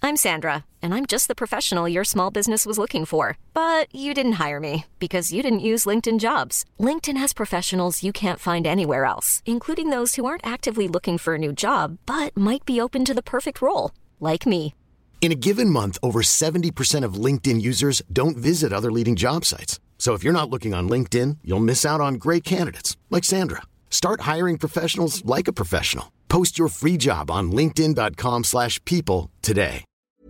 I'm Sandra, and I'm just the professional your small business was looking for. But you didn't hire me because you didn't use LinkedIn Jobs. LinkedIn has professionals you can't find anywhere else, including those who aren't actively looking for a new job, but might be open to the perfect role, like me. In a given month, over 70% of LinkedIn users don't visit other leading job sites. So if you're not looking on LinkedIn, you'll miss out on great candidates like Sandra. Start hiring professionals like a professional. Post your free job on linkedin.com/people today.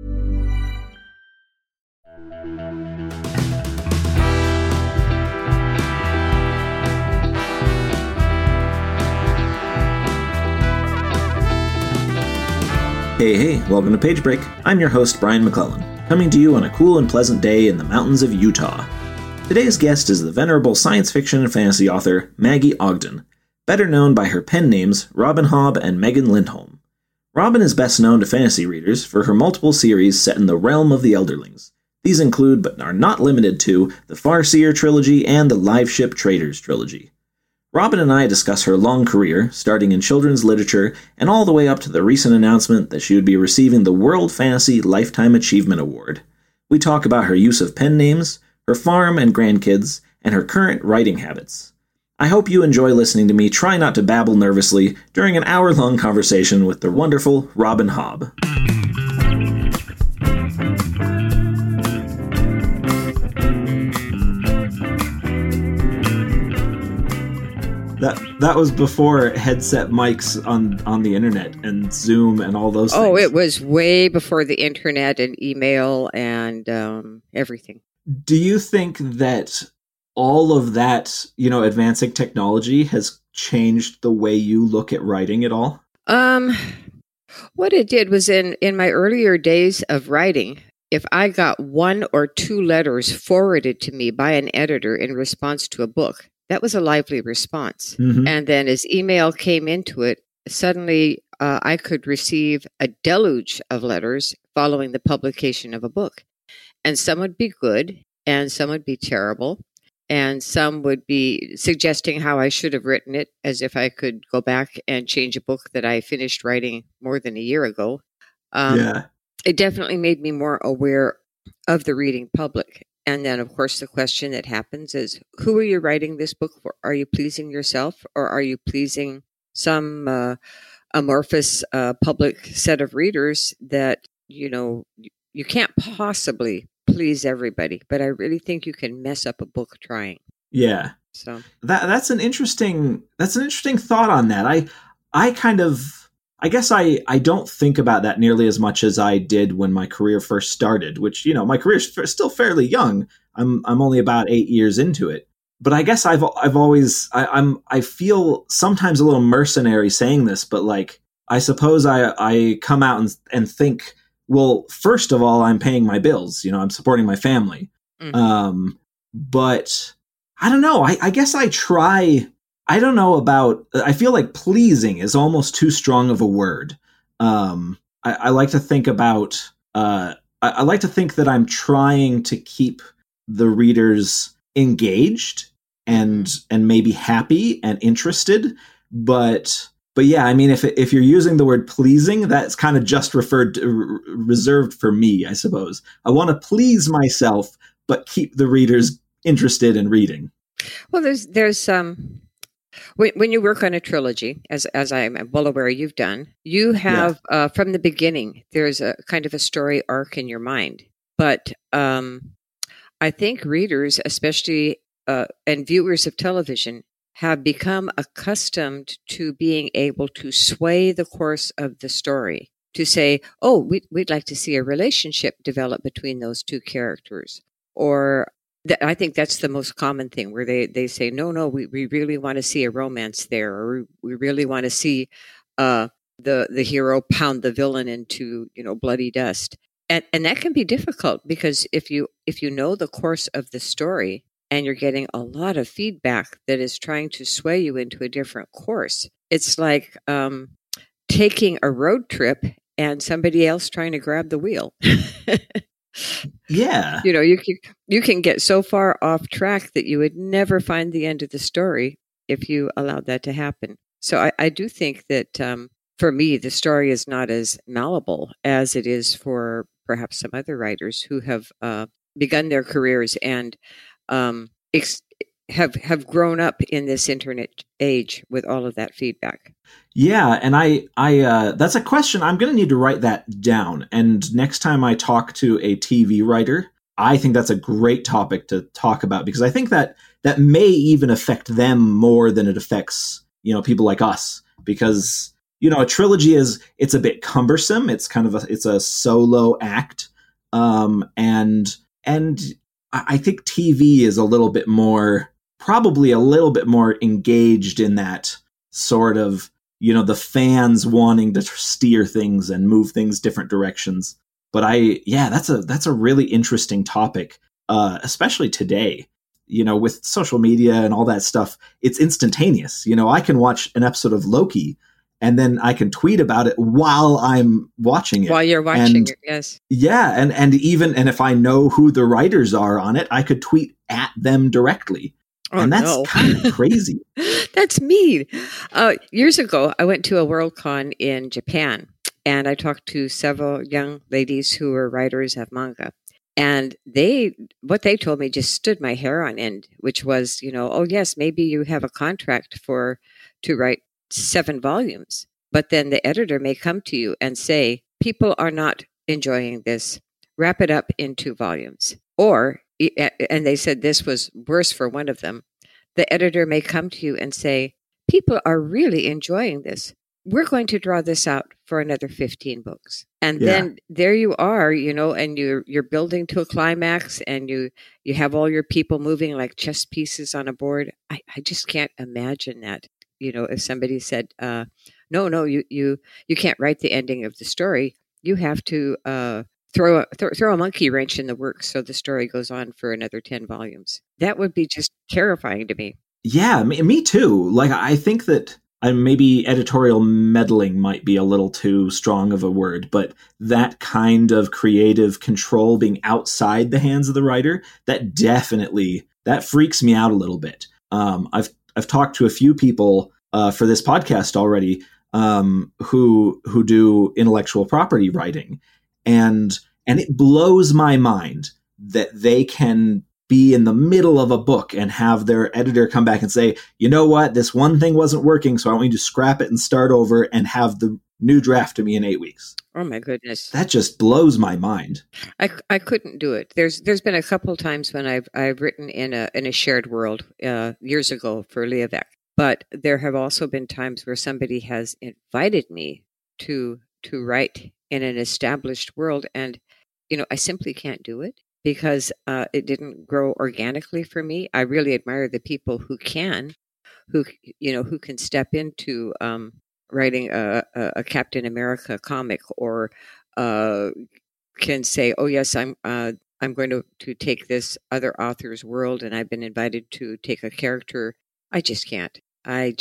Hey, welcome to Page Break. I'm your host, Brian McClellan, coming to you on a cool and pleasant day in the mountains of Utah. Today's guest is the venerable science fiction and fantasy author Maggie Ogden, better known by her pen names Robin Hobb and Megan Lindholm. Robin is best known to fantasy readers for her multiple series set in the realm of the Elderlings. These include, but are not limited to, the Farseer trilogy and the Live Ship Traders trilogy. Robin and I discuss her long career, starting in children's literature and all the way up to the recent announcement that she would be receiving the World Fantasy Lifetime Achievement Award. We talk about her use of pen names, her farm and grandkids, and her current writing habits. I hope you enjoy listening to me try not to babble nervously during an hour-long conversation with the wonderful Robin Hobb. That was before headset mics on the internet and Zoom and all those things. Oh, it was way before the internet and email and everything. Do you think that all of that, advancing technology has changed the way you look at writing at all? What it did was in my earlier days of writing, if I got 1 or 2 letters forwarded to me by an editor in response to a book, that was a lively response. Mm-hmm. And then as email came into it, suddenly I could receive a deluge of letters following the publication of a book. And some would be good, and some would be terrible, and some would be suggesting how I should have written it, as if I could go back and change a book that I finished writing more than a year ago. It definitely made me more aware of the reading public. And then, of course, the question that happens is, who are you writing this book for? Are you pleasing yourself, or are you pleasing some amorphous public set of readers that, you can't possibly please everybody, but I really think you can mess up a book trying. Yeah. So that's an interesting thought on that. I guess I don't think about that nearly as much as I did when my career first started, which, my career is still fairly young. I'm only about 8 years into it. But I guess I feel sometimes a little mercenary saying this, but like, I suppose I come out and think, well, first of all, I'm paying my bills, I'm supporting my family. Mm-hmm. But I don't know. I guess I try. I don't know about, I feel like pleasing is almost too strong of a word. I like to think about, I like to think that I'm trying to keep the readers engaged and maybe happy and interested. But yeah, I mean, if you're using the word pleasing, that's kind of just reserved for me, I suppose. I want to please myself, but keep the readers interested in reading. Well, there's when you work on a trilogy, as I'm well aware you've done, you have from the beginning, there's a kind of a story arc in your mind. But I think readers, especially and viewers of television, have become accustomed to being able to sway the course of the story, to say, oh, we'd like to see a relationship develop between those two characters. Or I think that's the most common thing, where they say, no, we really want to see a romance there, or we really want to see the hero pound the villain into bloody dust. And that can be difficult, because if you know the course of the story, and you're getting a lot of feedback that is trying to sway you into a different course, it's like taking a road trip and somebody else trying to grab the wheel. Yeah. You can get so far off track that you would never find the end of the story if you allowed that to happen. So I do think that for me, the story is not as malleable as it is for perhaps some other writers who have begun their careers and have grown up in this internet age with all of that feedback? Yeah, and I that's a question. I'm going to need to write that down. And next time I talk to a TV writer, I think that's a great topic to talk about, because I think that may even affect them more than it affects, people like us, because, a trilogy it's a bit cumbersome. It's kind of it's a solo act. And I think TV is probably a little bit more engaged in that sort of, the fans wanting to steer things and move things different directions. But that's a really interesting topic, especially today, with social media and all that stuff. It's instantaneous. I can watch an episode of Loki and then I can tweet about it while I'm watching it. While you're watching it, yes. Yeah. And if I know who the writers are on it, I could tweet at them directly. And that's kind of crazy. That's mean. Years ago, I went to a Worldcon in Japan, and I talked to several young ladies who were writers of manga. And what they told me just stood my hair on end, which was, oh yes, maybe you have a contract to write 7 volumes, but then the editor may come to you and say, people are not enjoying this, wrap it up in 2 volumes. And they said this was worse for one of them. The editor may come to you and say, people are really enjoying this. We're going to draw this out for another 15 books. And then there you are, and you're building to a climax, and you have all your people moving like chess pieces on a board. I just can't imagine that. If somebody said, no, you can't write the ending of the story. You have to throw a monkey wrench in the works so the story goes on for another 10 volumes. That would be just terrifying to me. Yeah, me too. Like, I think that maybe editorial meddling might be a little too strong of a word, but that kind of creative control being outside the hands of the writer, that freaks me out a little bit. I've talked to a few people for this podcast already who do intellectual property writing. And it blows my mind that they can be in the middle of a book and have their editor come back and say, you know what, this one thing wasn't working, so I want you to scrap it and start over and have the new draft to me in 8 weeks. Oh my goodness. That just blows my mind. I couldn't do it. There's been a couple times when I've written in a shared world years ago for Liavek, but there have also been times where somebody has invited me to write in an established world, and I simply can't do it because it didn't grow organically for me. I really admire the people who can step into writing a Captain America comic, or can say, oh yes, I'm going to take this other author's world, and I've been invited to take a character. I just can't. I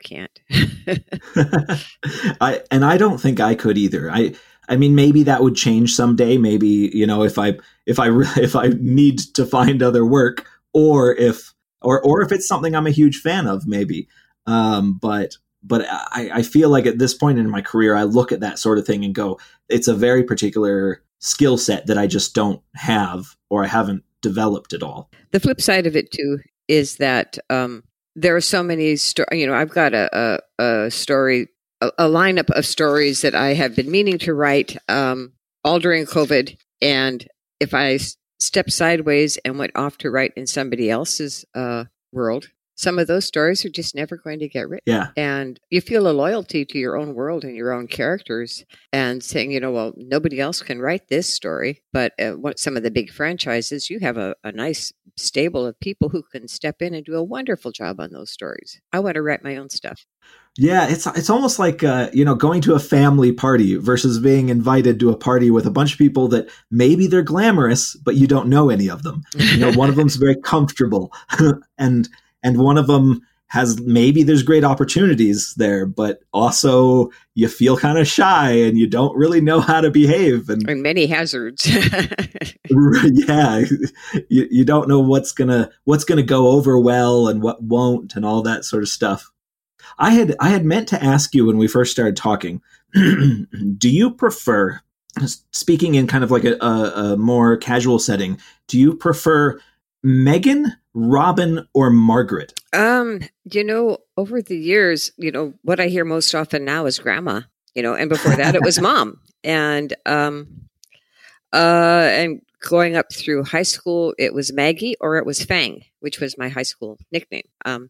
don't think I could either. I mean, maybe that would change someday. Maybe, if I need to find other work, or if it's something I'm a huge fan of, maybe. But I feel like at this point in my career, I look at that sort of thing and go, it's a very particular skill set that I just don't have, or I haven't developed at all. The flip side of it too is that there are so many I've got a story, a lineup of stories that I have been meaning to write all during COVID. And if I stepped sideways and went off to write in somebody else's world, some of those stories are just never going to get written. Yeah. And you feel a loyalty to your own world and your own characters, and saying, well, nobody else can write this story. But some of the big franchises, you have a nice stable of people who can step in and do a wonderful job on those stories. I want to write my own stuff. Yeah, it's almost like going to a family party versus being invited to a party with a bunch of people that maybe they're glamorous, but you don't know any of them. One of them's very comfortable, and one of them there's great opportunities there, but also you feel kind of shy and you don't really know how to behave, and many hazards. Yeah, you don't know what's gonna go over well and what won't, and all that sort of stuff. I had meant to ask you when we first started talking, do you prefer speaking in kind of like a more casual setting, do you prefer Megan, Robin, or Margaret? Over the years, what I hear most often now is grandma, and before that it was mom. And going up through high school, it was Maggie or it was Fang, which was my high school nickname.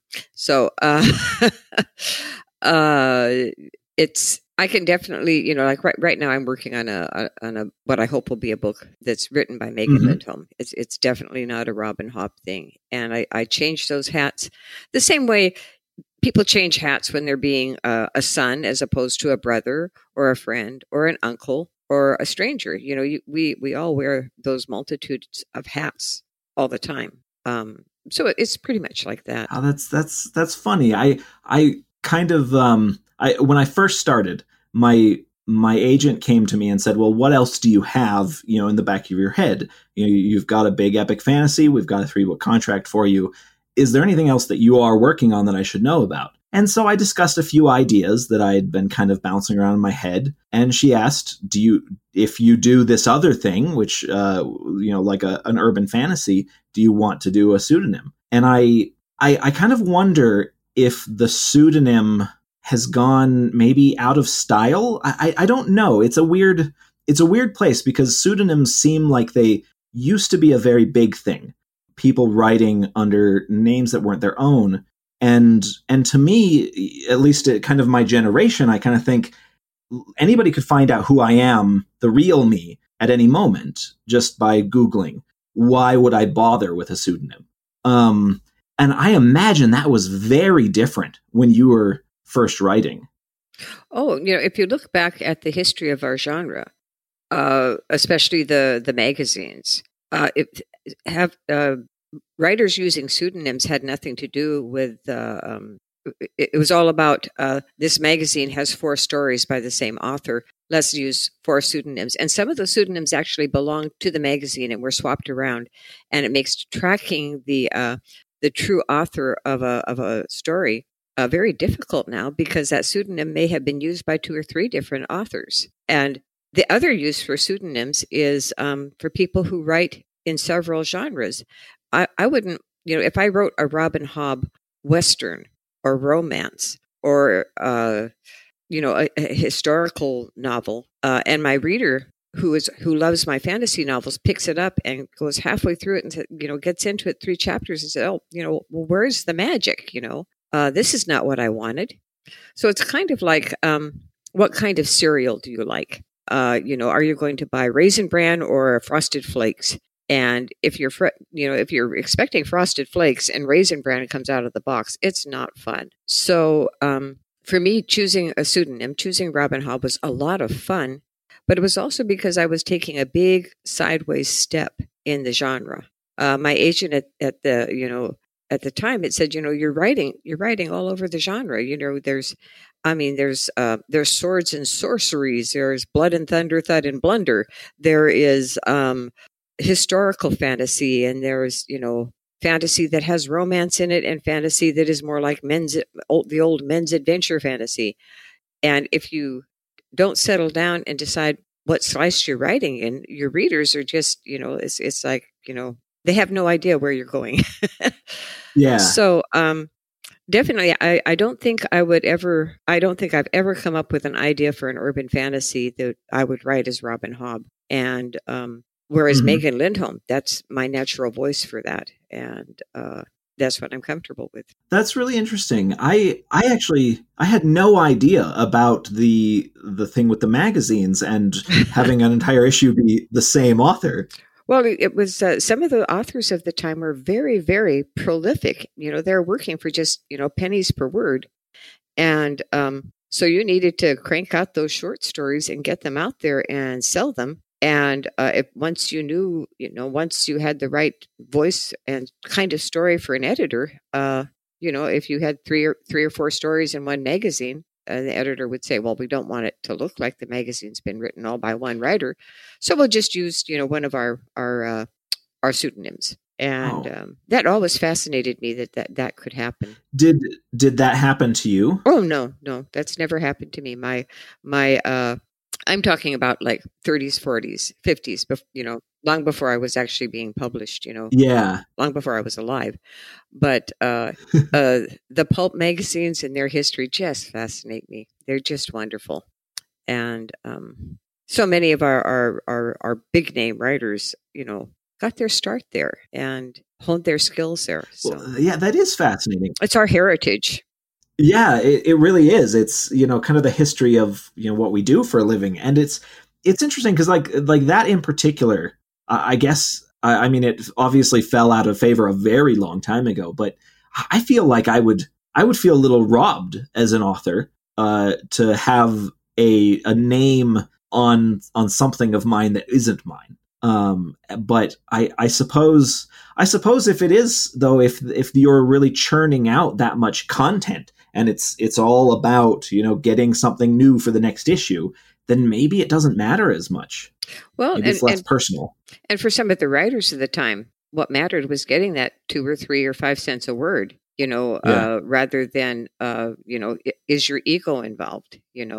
I can definitely, like right now I'm working on a what I hope will be a book that's written by Megan Lindholm. It's definitely not a Robin Hobb thing. And I changed those hats the same way people change hats when they're being a son as opposed to a brother or a friend or an uncle or a stranger. We all wear those multitudes of hats all the time. So it's pretty much like that. Oh, that's funny. I kind of when I first started, my agent came to me and said, "Well, what else do you have, in the back of your head? You've got a big epic fantasy. We've got a 3-book contract for you. Is there anything else that you are working on that I should know about?" And so I discussed a few ideas that I had been kind of bouncing around in my head. And she asked, if you do this other thing, which, like an urban fantasy, do you want to do a pseudonym? And I kind of wonder if the pseudonym has gone maybe out of style. I don't know. It's a weird place because pseudonyms seem like they used to be a very big thing. People writing under names that weren't their own. And to me, at least kind of my generation, I kind of think anybody could find out who I am, the real me, at any moment just by Googling. Why would I bother with a pseudonym? And I imagine that was very different when you were first writing. Oh, if you look back at the history of our genre, especially the magazines, writers using pseudonyms had nothing to do with it was all about this magazine has 4 stories by the same author. Let's use 4 pseudonyms. And some of those pseudonyms actually belong to the magazine and were swapped around. And it makes tracking the true author of a story very difficult now because that pseudonym may have been used by 2 or 3 different authors. And the other use for pseudonyms is for people who write in several genres. I wouldn't, if I wrote a Robin Hobb Western or romance or, a historical novel, and my reader who loves my fantasy novels picks it up and goes halfway through it and, gets into it 3 chapters and says, well, where's the magic? This is not what I wanted. So it's kind of like, what kind of cereal do you like? Are you going to buy Raisin Bran or Frosted Flakes? And if you're expecting Frosted Flakes and Raisin Bran comes out of the box, it's not fun. So for me, choosing a pseudonym, choosing Robin Hobb was a lot of fun, but it was also because I was taking a big sideways step in the genre. My agent at the time, it said, you're writing all over the genre. There's swords and sorceries. There's blood and thunder, thud and blunder. There is historical fantasy, and there's fantasy that has romance in it, and fantasy that is more like the old men's adventure fantasy. And if you don't settle down and decide what slice you're writing in, your readers are just it's like they have no idea where you're going. Yeah. So definitely, I don't think I've ever come up with an idea for an urban fantasy that I would write as Robin Hobb. And whereas Megan Lindholm, that's my natural voice for that. And that's what I'm comfortable with. That's really interesting. I had no idea about the thing with the magazines and having an entire issue be the same author. Well, it was some of the authors of the time were very, very prolific. They're working for just, pennies per word. And so you needed to crank out those short stories and get them out there and sell them. And once you knew, once you had the right voice and kind of story for an editor, if you had three or four stories in one magazine, the editor would say, well, we don't want it to look like the magazine's been written all by one writer. So we'll just use, one of our pseudonyms. And that always fascinated me that could happen. Did that happen to you? Oh, no, that's never happened to me. My I'm talking about like 30s, 40s, 50s, long before I was actually being published, Yeah. long before I was alive. But the pulp magazines and their history just fascinate me. They're just wonderful. And so many of our big name writers, got their start there and honed their skills there. So Well, yeah, that is fascinating. it's our heritage. Yeah, it really is. It's, kind of the history of, what we do for a living. And it's interesting because like that in particular, I guess, I mean, it obviously fell out of favor a very long time ago, but I feel like I would feel a little robbed as an author to have a name on something of mine that isn't mine. But I suppose if it is, though, if you're really churning out that much content and it's all about, getting something new for the next issue, then maybe it doesn't matter as much. Well, maybe it's less personal. And for some of the writers of the time, what mattered was getting that 2 or 3 or 5 cents a word, rather than, is your ego involved,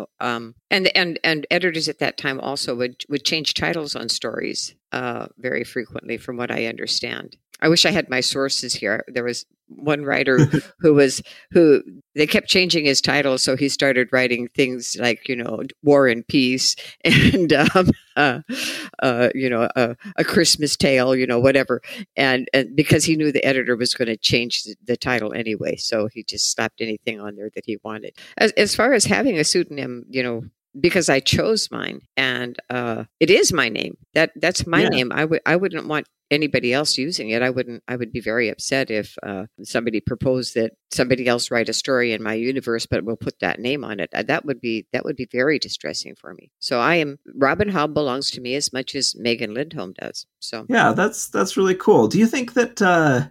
and editors at that time also would change titles on stories very frequently, from what I understand. I wish I had my sources here. There was one writer who they kept changing his title, so he started writing things like War and Peace and a Christmas Tale, whatever, and because he knew the editor was going to change the title anyway, so he just slapped anything on there that he wanted. As far as having a pseudonym, because I chose mine, and it is my name. That's my name. I wouldn't want anybody else using it. I would be very upset if somebody proposed that somebody else write a story in my universe, but we'll put that name on it. That would be very distressing for me. So Robin Hobb belongs to me as much as Megan Lindholm does. So yeah, that's really cool. Do you think that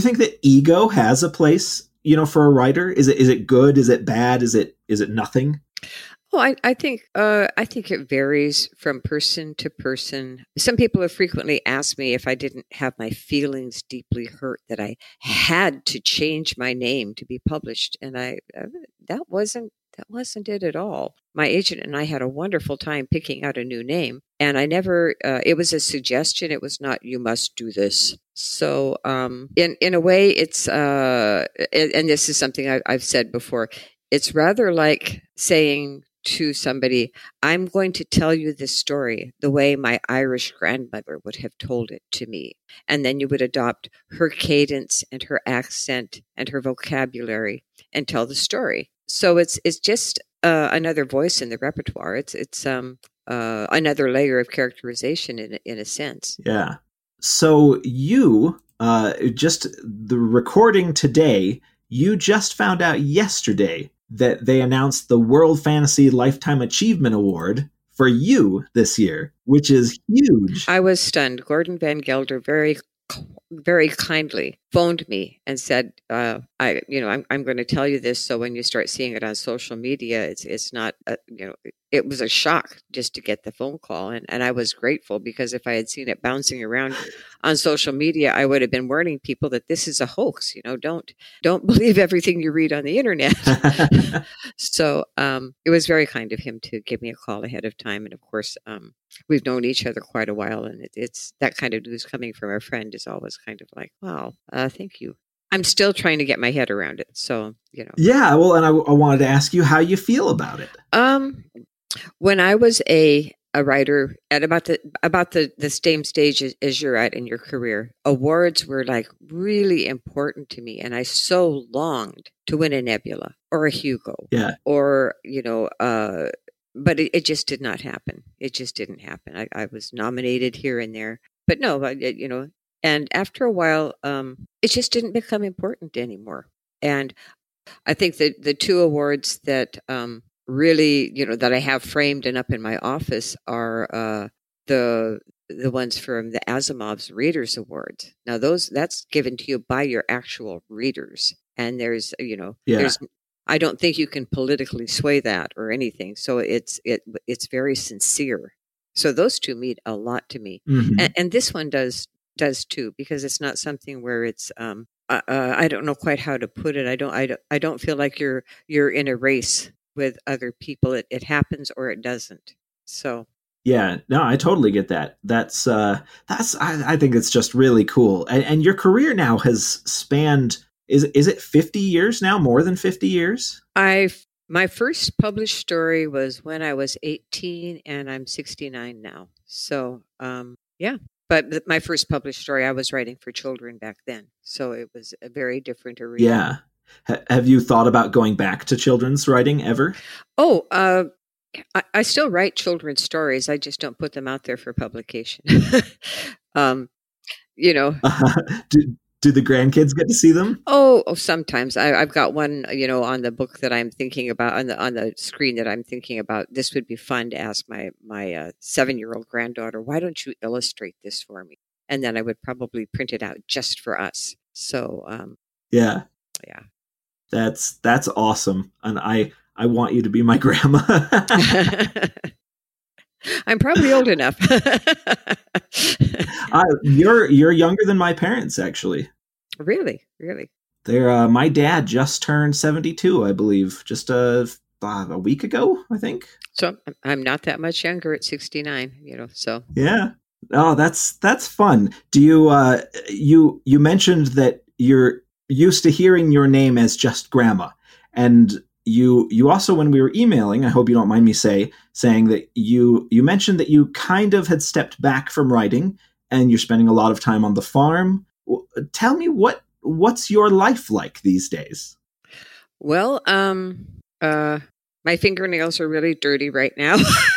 ego has a place, for a writer? Is it good? Is it bad? Is it nothing? Well, I think it varies from person to person. Some people have frequently asked me if I didn't have my feelings deeply hurt that I had to change my name to be published, and that wasn't it at all. My agent and I had a wonderful time picking out a new name, and I never. It was a suggestion. It was not, you must do this. So, in a way, it's and this is something I've said before. It's rather like saying to somebody, I'm going to tell you this story the way my Irish grandmother would have told it to me. And then you would adopt her cadence and her accent and her vocabulary and tell the story. So it's just another voice in the repertoire. It's another layer of characterization in a sense. Yeah. So you, just the recording today, you just found out yesterday that they announced the World Fantasy Lifetime Achievement Award for you this year, which is huge. I was stunned. Gordon Van Gelder very, very kindly phoned me and said, I'm going to tell you this, so when you start seeing it on social media, it's not, it was a shock just to get the phone call. And I was grateful, because if I had seen it bouncing around on social media, I would have been warning people that this is a hoax. Don't believe everything you read on the internet. So it was very kind of him to give me a call ahead of time. And of course, we've known each other quite a while, and it's that kind of news coming from a friend is always kind of like, wow, thank you. I'm still trying to get my head around it. So, Yeah, well, and I wanted to ask you how you feel about it. When I was a writer at about the same stage as you're at in your career, awards were like really important to me, and I so longed to win a Nebula or a Hugo, or but it just did not happen. It just didn't happen. I was nominated here and there, but no, and after a while, it just didn't become important anymore. And I think that the two awards that really, that I have framed and up in my office are the ones from the Asimov's Readers Awards. Now that's given to you by your actual readers, and there's I don't think you can politically sway that or anything. So it's very sincere. So those two mean a lot to me, and this one does too, because it's not something where it's I don't know quite how to put it. I don't feel like you're in a race with other people. It happens or it doesn't. So Yeah, no, I totally get that. I think it's just really cool. And your career now has spanned, is it 50 years now? More than 50 years? my first published story was when I was 18, and I'm 69 now. So yeah. But my first published story, I was writing for children back then. So it was a very different arena. Yeah. Have you thought about going back to children's writing ever? Oh, I still write children's stories. I just don't put them out there for publication. um, you know, Do the grandkids get to see them? oh, sometimes I've got one, on the book that I'm thinking about on the screen that I'm thinking about. This would be fun to ask my 7-year-old granddaughter, why don't you illustrate this for me? And then I would probably print it out just for us. So, yeah, yeah, that's awesome. And I want you to be my grandma. I'm probably old enough. You're younger than my parents, actually. Really? They're my dad just turned 72, I believe, just a week ago, I think. So I'm not that much younger at 69. So yeah. Oh, that's fun. Do you you mentioned that you're used to hearing your name as just Grandma, and you also, when we were emailing, I hope you don't mind me saying that you mentioned that you kind of had stepped back from writing and you're spending a lot of time on the farm. Tell me what's your life like these days? Well, my fingernails are really dirty right now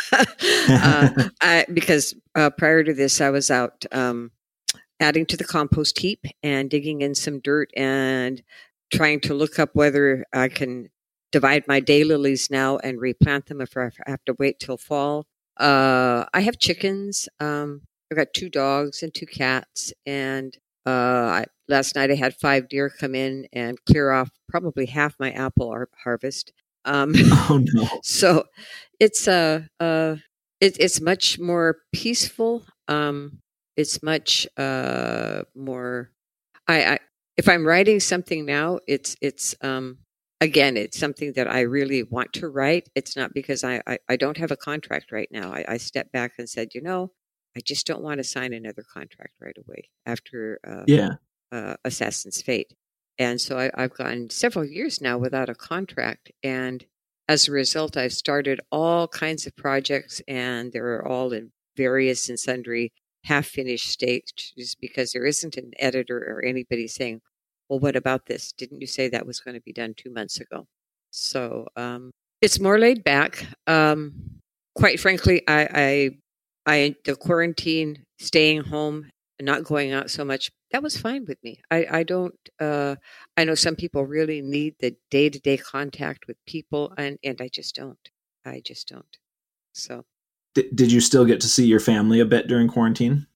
because prior to this, I was out adding to the compost heap and digging in some dirt and trying to look up whether I can divide my daylilies now and replant them if I have to wait till fall. I have chickens. I've got 2 dogs and 2 cats. And last night I had 5 deer come in and clear off probably half my apple harvest. Oh no! So it's it's much more peaceful. It's much more. If I'm writing something now, it's again, it's something that I really want to write. It's not because I don't have a contract right now. I stepped back and said, I just don't want to sign another contract right away after Assassin's Fate. And so I've gone several years now without a contract. And as a result, I've started all kinds of projects, and they're all in various and sundry half-finished stages because there isn't an editor or anybody saying, well, what about this? Didn't you say that was going to be done 2 months ago? So it's more laid back. Quite frankly, I the quarantine, staying home, and not going out so much, that was fine with me. I don't. I know some people really need the day-to-day contact with people, and I just don't. I just don't. So, did you still get to see your family a bit during quarantine?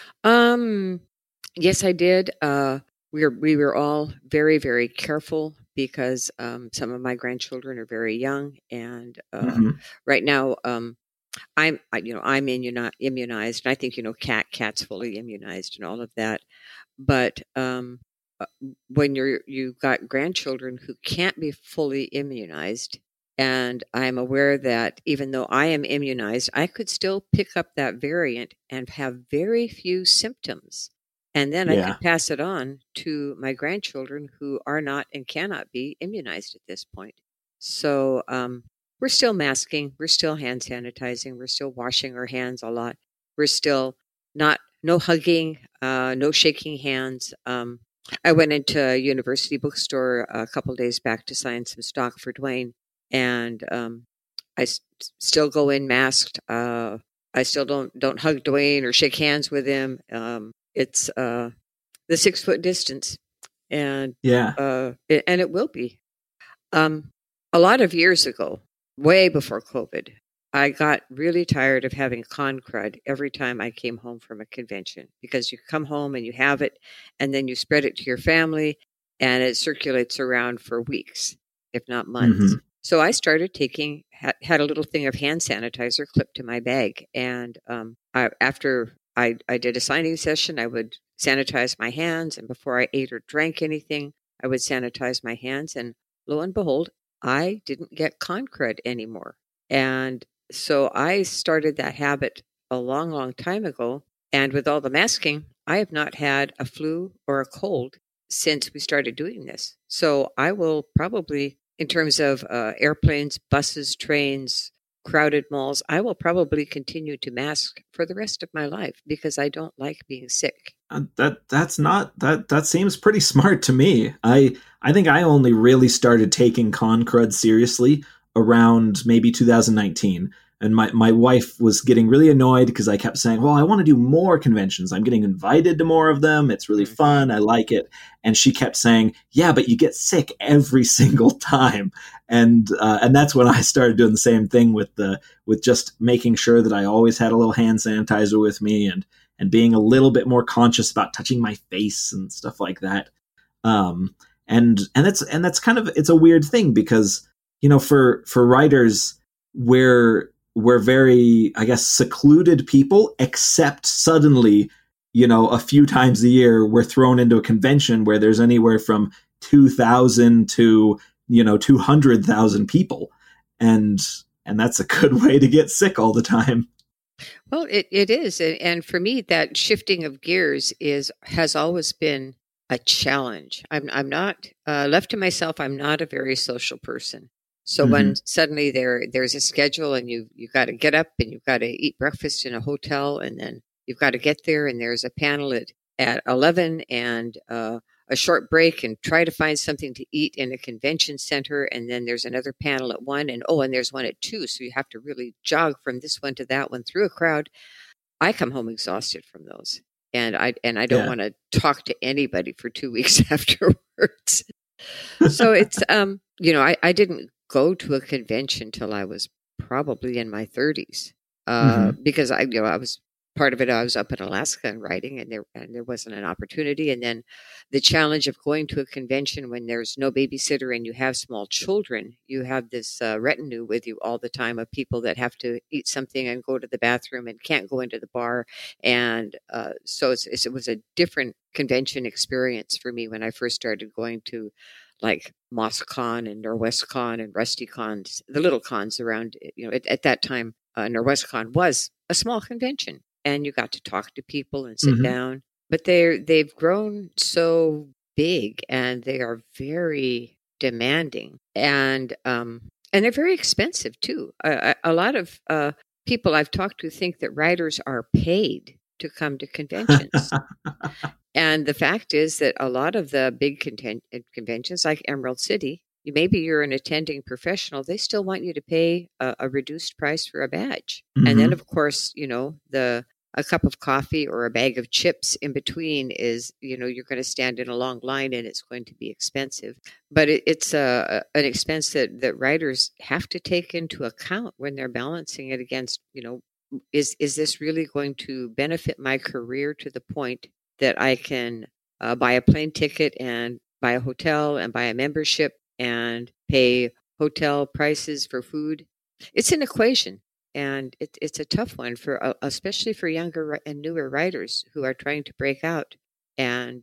Yes, I did. We were all very, very careful because some of my grandchildren are very young, and right now I'm immunized, and I think cat's fully immunized and all of that. But when you've got grandchildren who can't be fully immunized, and I'm aware that even though I am immunized, I could still pick up that variant and have very few symptoms. And then I could pass it on to my grandchildren who are not and cannot be immunized at this point. So we're still masking. We're still hand sanitizing. We're still washing our hands a lot. We're still no hugging, no shaking hands. I went into a university bookstore a couple days back to sign some stock for Dwayne, and I still go in masked. I still don't hug Dwayne or shake hands with him. It's the 6-foot distance, and it will be. A lot of years ago, way before COVID, I got really tired of having con crud every time I came home from a convention, because you come home and you have it, and then you spread it to your family, and it circulates around for weeks, if not months. Mm-hmm. So I started had a little thing of hand sanitizer clipped to my bag, and after I did a signing session, I would sanitize my hands, and before I ate or drank anything, I would sanitize my hands, and lo and behold, I didn't get con crud anymore. And So I started that habit a long, long time ago. And with all the masking, I have not had a flu or a cold since we started doing this. So I will probably, in terms of airplanes, buses, trains, crowded malls, I will probably continue to mask for the rest of my life because I don't like being sick. That seems pretty smart to me. I think I only really started taking con crud seriously around maybe 2019. And my wife was getting really annoyed because I kept saying, well, I want to do more conventions. I'm getting invited to more of them. It's really fun. I like it. And she kept saying, yeah, but you get sick every single time. And that's when I started doing the same thing with just making sure that I always had a little hand sanitizer with me and being a little bit more conscious about touching my face and stuff like that. And that's kind of, it's a weird thing because, for writers, we're very, I guess, secluded people, except suddenly, a few times a year, we're thrown into a convention where there's anywhere from 2,000 to, 200,000 people. And that's a good way to get sick all the time. Well, it is. And for me, that shifting of gears has always been a challenge. I'm not, left to myself, I'm not a very social person. So when suddenly there's a schedule and you got to get up and you've got to eat breakfast in a hotel and then you've got to get there and there's a panel at 11 and a short break and try to find something to eat in a convention center. And then there's another panel at 1 and there's one at 2. So you have to really jog from this one to that one through a crowd. I come home exhausted from those. And I don't want to talk to anybody for 2 weeks afterwards. So it's, I didn't go to a convention till I was probably in my 30s because I was part of it. I was up in Alaska and writing, and there wasn't an opportunity. And then the challenge of going to a convention when there's no babysitter and you have small children, you have this retinue with you all the time of people that have to eat something and go to the bathroom and can't go into the bar. And so it was a different convention experience for me when I first started going to like MossCon and NorwestCon and RustyCons, the little cons around, at that time, NorwestCon was a small convention and you got to talk to people and sit down, but they've grown so big and they are very demanding and they're very expensive too. A lot of people I've talked to think that writers are paid to come to conventions. And the fact is that a lot of the big conventions like Emerald City, maybe you're an attending professional, they still want you to pay a reduced price for a badge. And then, of course, a cup of coffee or a bag of chips in between is, you're going to stand in a long line and it's going to be expensive. But it's an expense that writers have to take into account when they're balancing it against, is this really going to benefit my career to the point that I can buy a plane ticket and buy a hotel and buy a membership and pay hotel prices for food? It's an equation, and it's a tough one for especially for younger and newer writers who are trying to break out, and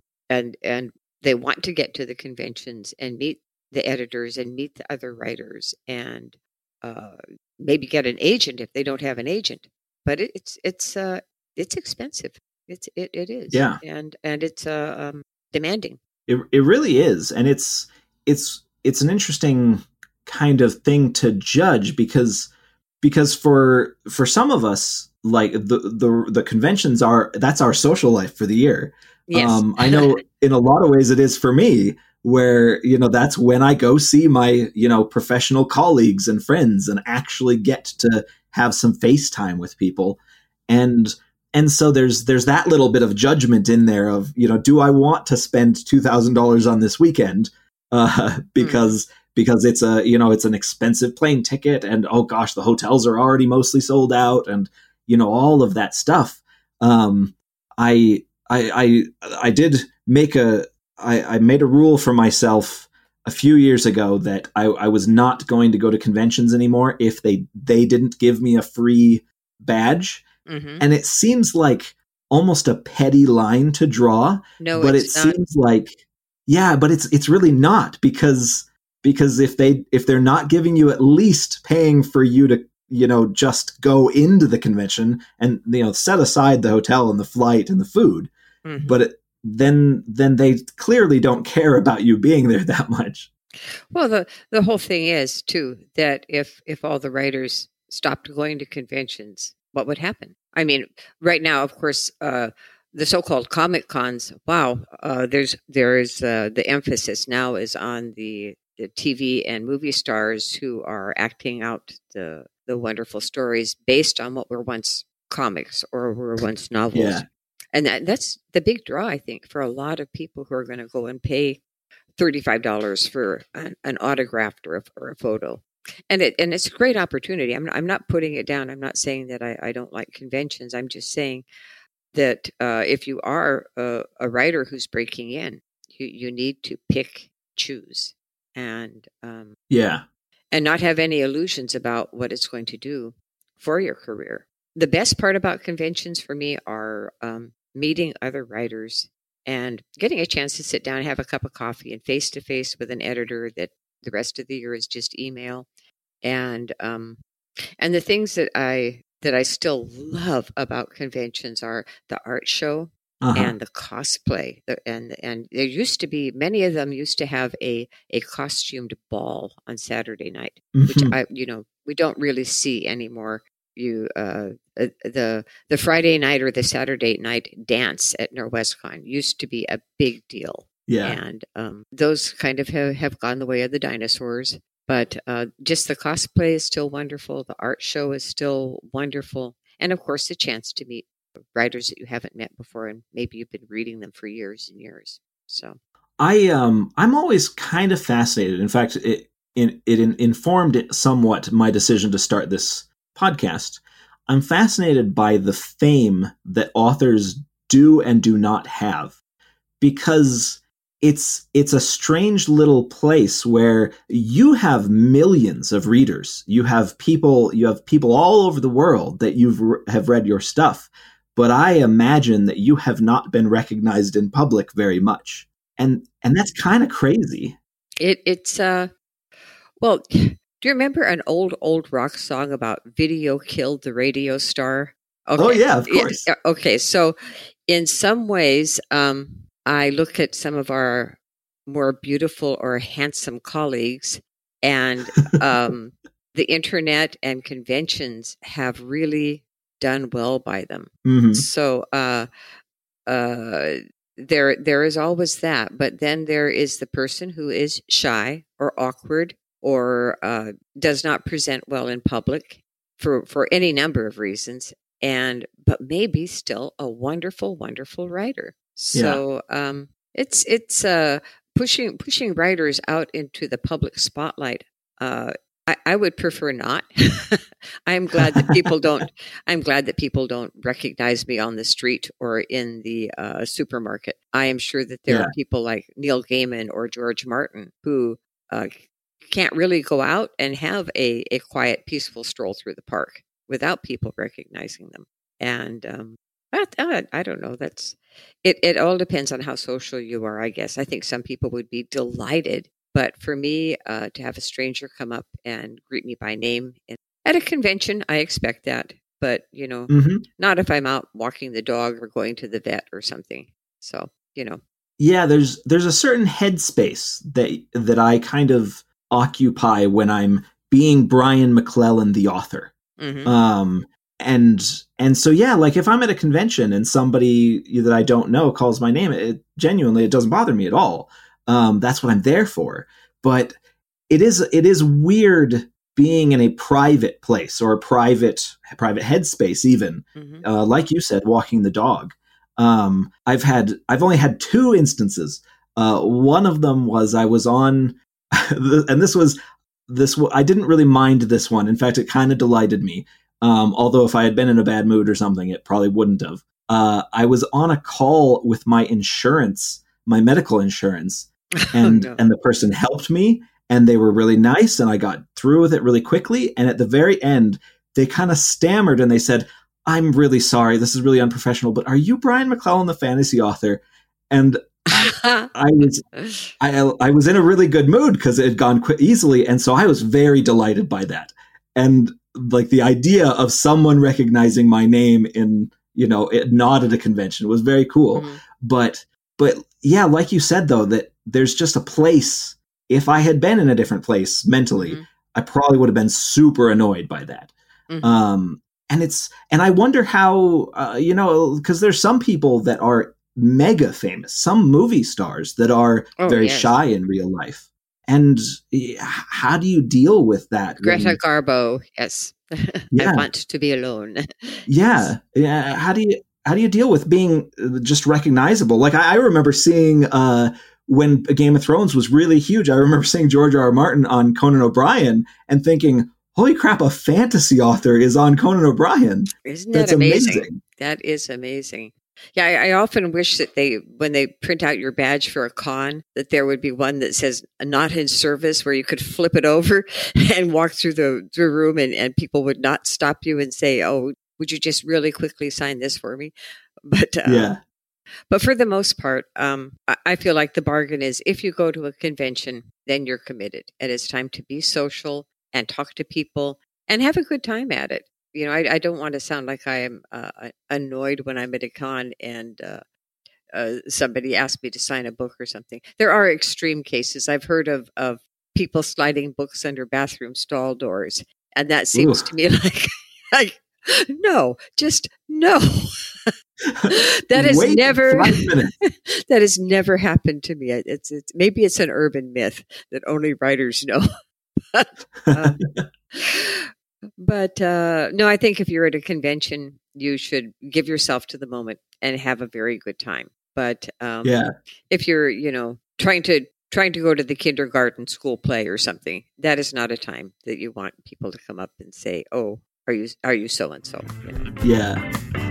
they want to get to the conventions and meet the editors and meet the other writers and maybe get an agent if they don't have an agent. But it's expensive. It is. Yeah. And it's demanding. It really is. And it's an interesting kind of thing to judge because for some of us, like the conventions that's our social life for the year. Yes. I know in a lot of ways it is for me where, that's when I go see my, professional colleagues and friends and actually get to have some FaceTime with people. And so there's that little bit of judgment in there of, do I want to spend $2,000 on this weekend because it's it's an expensive plane ticket and, oh gosh, the hotels are already mostly sold out and, all of that stuff. I did make I made a rule for myself a few years ago that I was not going to go to conventions anymore if they didn't give me a free badge. And it seems like almost a petty line to draw. No, but it's it not. seems like, but it's really not because if they're not giving you at least paying for you to, just go into the convention and, set aside the hotel and the flight and the food. Mm-hmm. But then they clearly don't care about you being there that much. Well, the whole thing is, too, that if all the writers stopped going to conventions, what would happen? I mean, right now, of course, the so-called Comic Cons, wow, there's the emphasis now is on the TV and movie stars who are acting out the wonderful stories based on what were once comics or were once novels. Yeah. And that's the big draw, I think, for a lot of people who are going to go and pay $35 for an autograph or a photo. And it's a great opportunity. I'm not putting it down. I'm not saying that I don't like conventions. I'm just saying that if you are a writer who's breaking in, you need to choose, and and not have any illusions about what it's going to do for your career. The best part about conventions for me are meeting other writers and getting a chance to sit down and have a cup of coffee and face to face with an editor that the rest of the year is just email. And the things that I still love about conventions are the art show and the cosplay. And there used to be, many of them used to have a costumed ball on Saturday night, which we don't really see anymore. The Friday night or the Saturday night dance at Norwescon used to be a big deal. Yeah. And those kind of have gone the way of the dinosaurs. But just the cosplay is still wonderful. The art show is still wonderful. And of course, the chance to meet writers that you haven't met before, and maybe you've been reading them for years and years. So I'm always kind of fascinated. In fact, it informed somewhat my decision to start this podcast. I'm fascinated by the fame that authors do and do not have, because it's a strange little place where you have millions of readers. You have people all over the world that have read your stuff, but I imagine that you have not been recognized in public very much, and that's kind of crazy. It's well. Do you remember an old rock song about video killed the radio star? Okay. Oh, yeah, of course. Okay, so in some ways, I look at some of our more beautiful or handsome colleagues, and the internet and conventions have really done well by them. Mm-hmm. So there is always that. But then there is the person who is shy or awkward, or does not present well in public for any number of reasons, but maybe still a wonderful, wonderful writer. So it's pushing writers out into the public spotlight. I would prefer not. I'm glad that people don't. I'm glad that people don't recognize me on the street or in the supermarket. I am sure that there are people like Neil Gaiman or George Martin who can't really go out and have a quiet, peaceful stroll through the park without people recognizing them. And I don't know. That's it. It all depends on how social you are, I guess. I think some people would be delighted, but for me, to have a stranger come up and greet me by name at a convention, I expect that. But not if I'm out walking the dog or going to the vet or something. So yeah, there's a certain headspace that I kind of occupy when I'm being Brian McClellan, the author. Mm-hmm. And so, yeah, like if I'm at a convention and somebody that I don't know calls my name, it doesn't bother me at all. That's what I'm there for. But it is weird being in a private place or a private headspace, even, like you said, walking the dog. I've only had 2 instances. One of them was I was on, and I didn't really mind this one. In fact, it kind of delighted me. Although if I had been in a bad mood or something, it probably wouldn't have. I was on a call with my insurance, my medical insurance, and the person helped me, and they were really nice, and I got through with it really quickly. And at the very end, they kind of stammered and they said, "I'm really sorry, this is really unprofessional, but are you Brian McClellan, the fantasy author?" And I was in a really good mood because it had gone easily, and so I was very delighted by that. And like the idea of someone recognizing my name in, not at a convention was very cool. Mm-hmm. But yeah, like you said though, that there's just a place. If I had been in a different place mentally, Mm-hmm. I probably would have been super annoyed by that. Mm-hmm. And I wonder how, because there's some people that are mega famous, some movie stars that are very shy in real life. And how do you deal with that? Greta Garbo, yes. Yeah. I want to be alone. Yeah. How do you deal with being just recognizable? Like I remember seeing when Game of Thrones was really huge. I remember seeing George R.R. Martin on Conan O'Brien and thinking, holy crap, a fantasy author is on Conan O'Brien. Isn't that amazing? That is amazing. Yeah, I often wish that when they print out your badge for a con, that there would be one that says "not in service," where you could flip it over and walk through the room, and people would not stop you and say, "Oh, would you just really quickly sign this for me?" But yeah. But for the most part, I feel like the bargain is if you go to a convention, then you're committed, and it's time to be social and talk to people and have a good time at it. I don't want to sound like I am annoyed when I'm at a con and somebody asked me to sign a book or something. There are extreme cases. I've heard of people sliding books under bathroom stall doors. And that seems to me like no, just no. That has never happened to me. It's maybe it's an urban myth that only writers know. But no, I think if you're at a convention, you should give yourself to the moment and have a very good time. But if you're, trying to go to the kindergarten school play or something, that is not a time that you want people to come up and say, "Oh, are you so and so?" Yeah.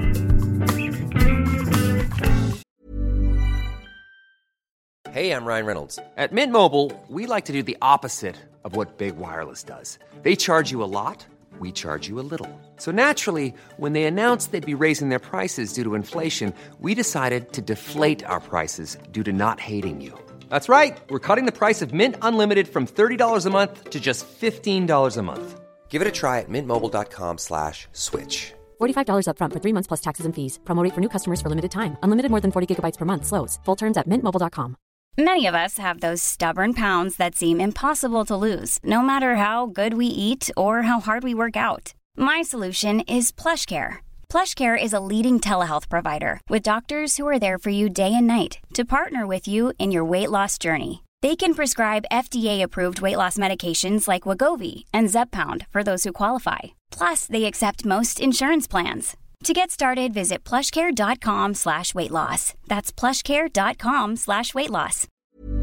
Hey, I'm Ryan Reynolds. At Mint Mobile, we like to do the opposite of what Big Wireless does. They charge you a lot. We charge you a little. So naturally, when they announced they'd be raising their prices due to inflation, we decided to deflate our prices due to not hating you. That's right. We're cutting the price of Mint Unlimited from $30 a month to just $15 a month. Give it a try at mintmobile.com/switch. $45 up front for 3 months plus taxes and fees. Promo rate for new customers for limited time. Unlimited more than 40 gigabytes per month. Slows full terms at mintmobile.com. Many of us have those stubborn pounds that seem impossible to lose, no matter how good we eat or how hard we work out. My solution is PlushCare. PlushCare is a leading telehealth provider with doctors who are there for you day and night to partner with you in your weight loss journey. They can prescribe FDA-approved weight loss medications like Wegovy and Zepbound for those who qualify. Plus, they accept most insurance plans. To get started, visit plushcare.com/weightloss. That's plushcare.com/weightloss.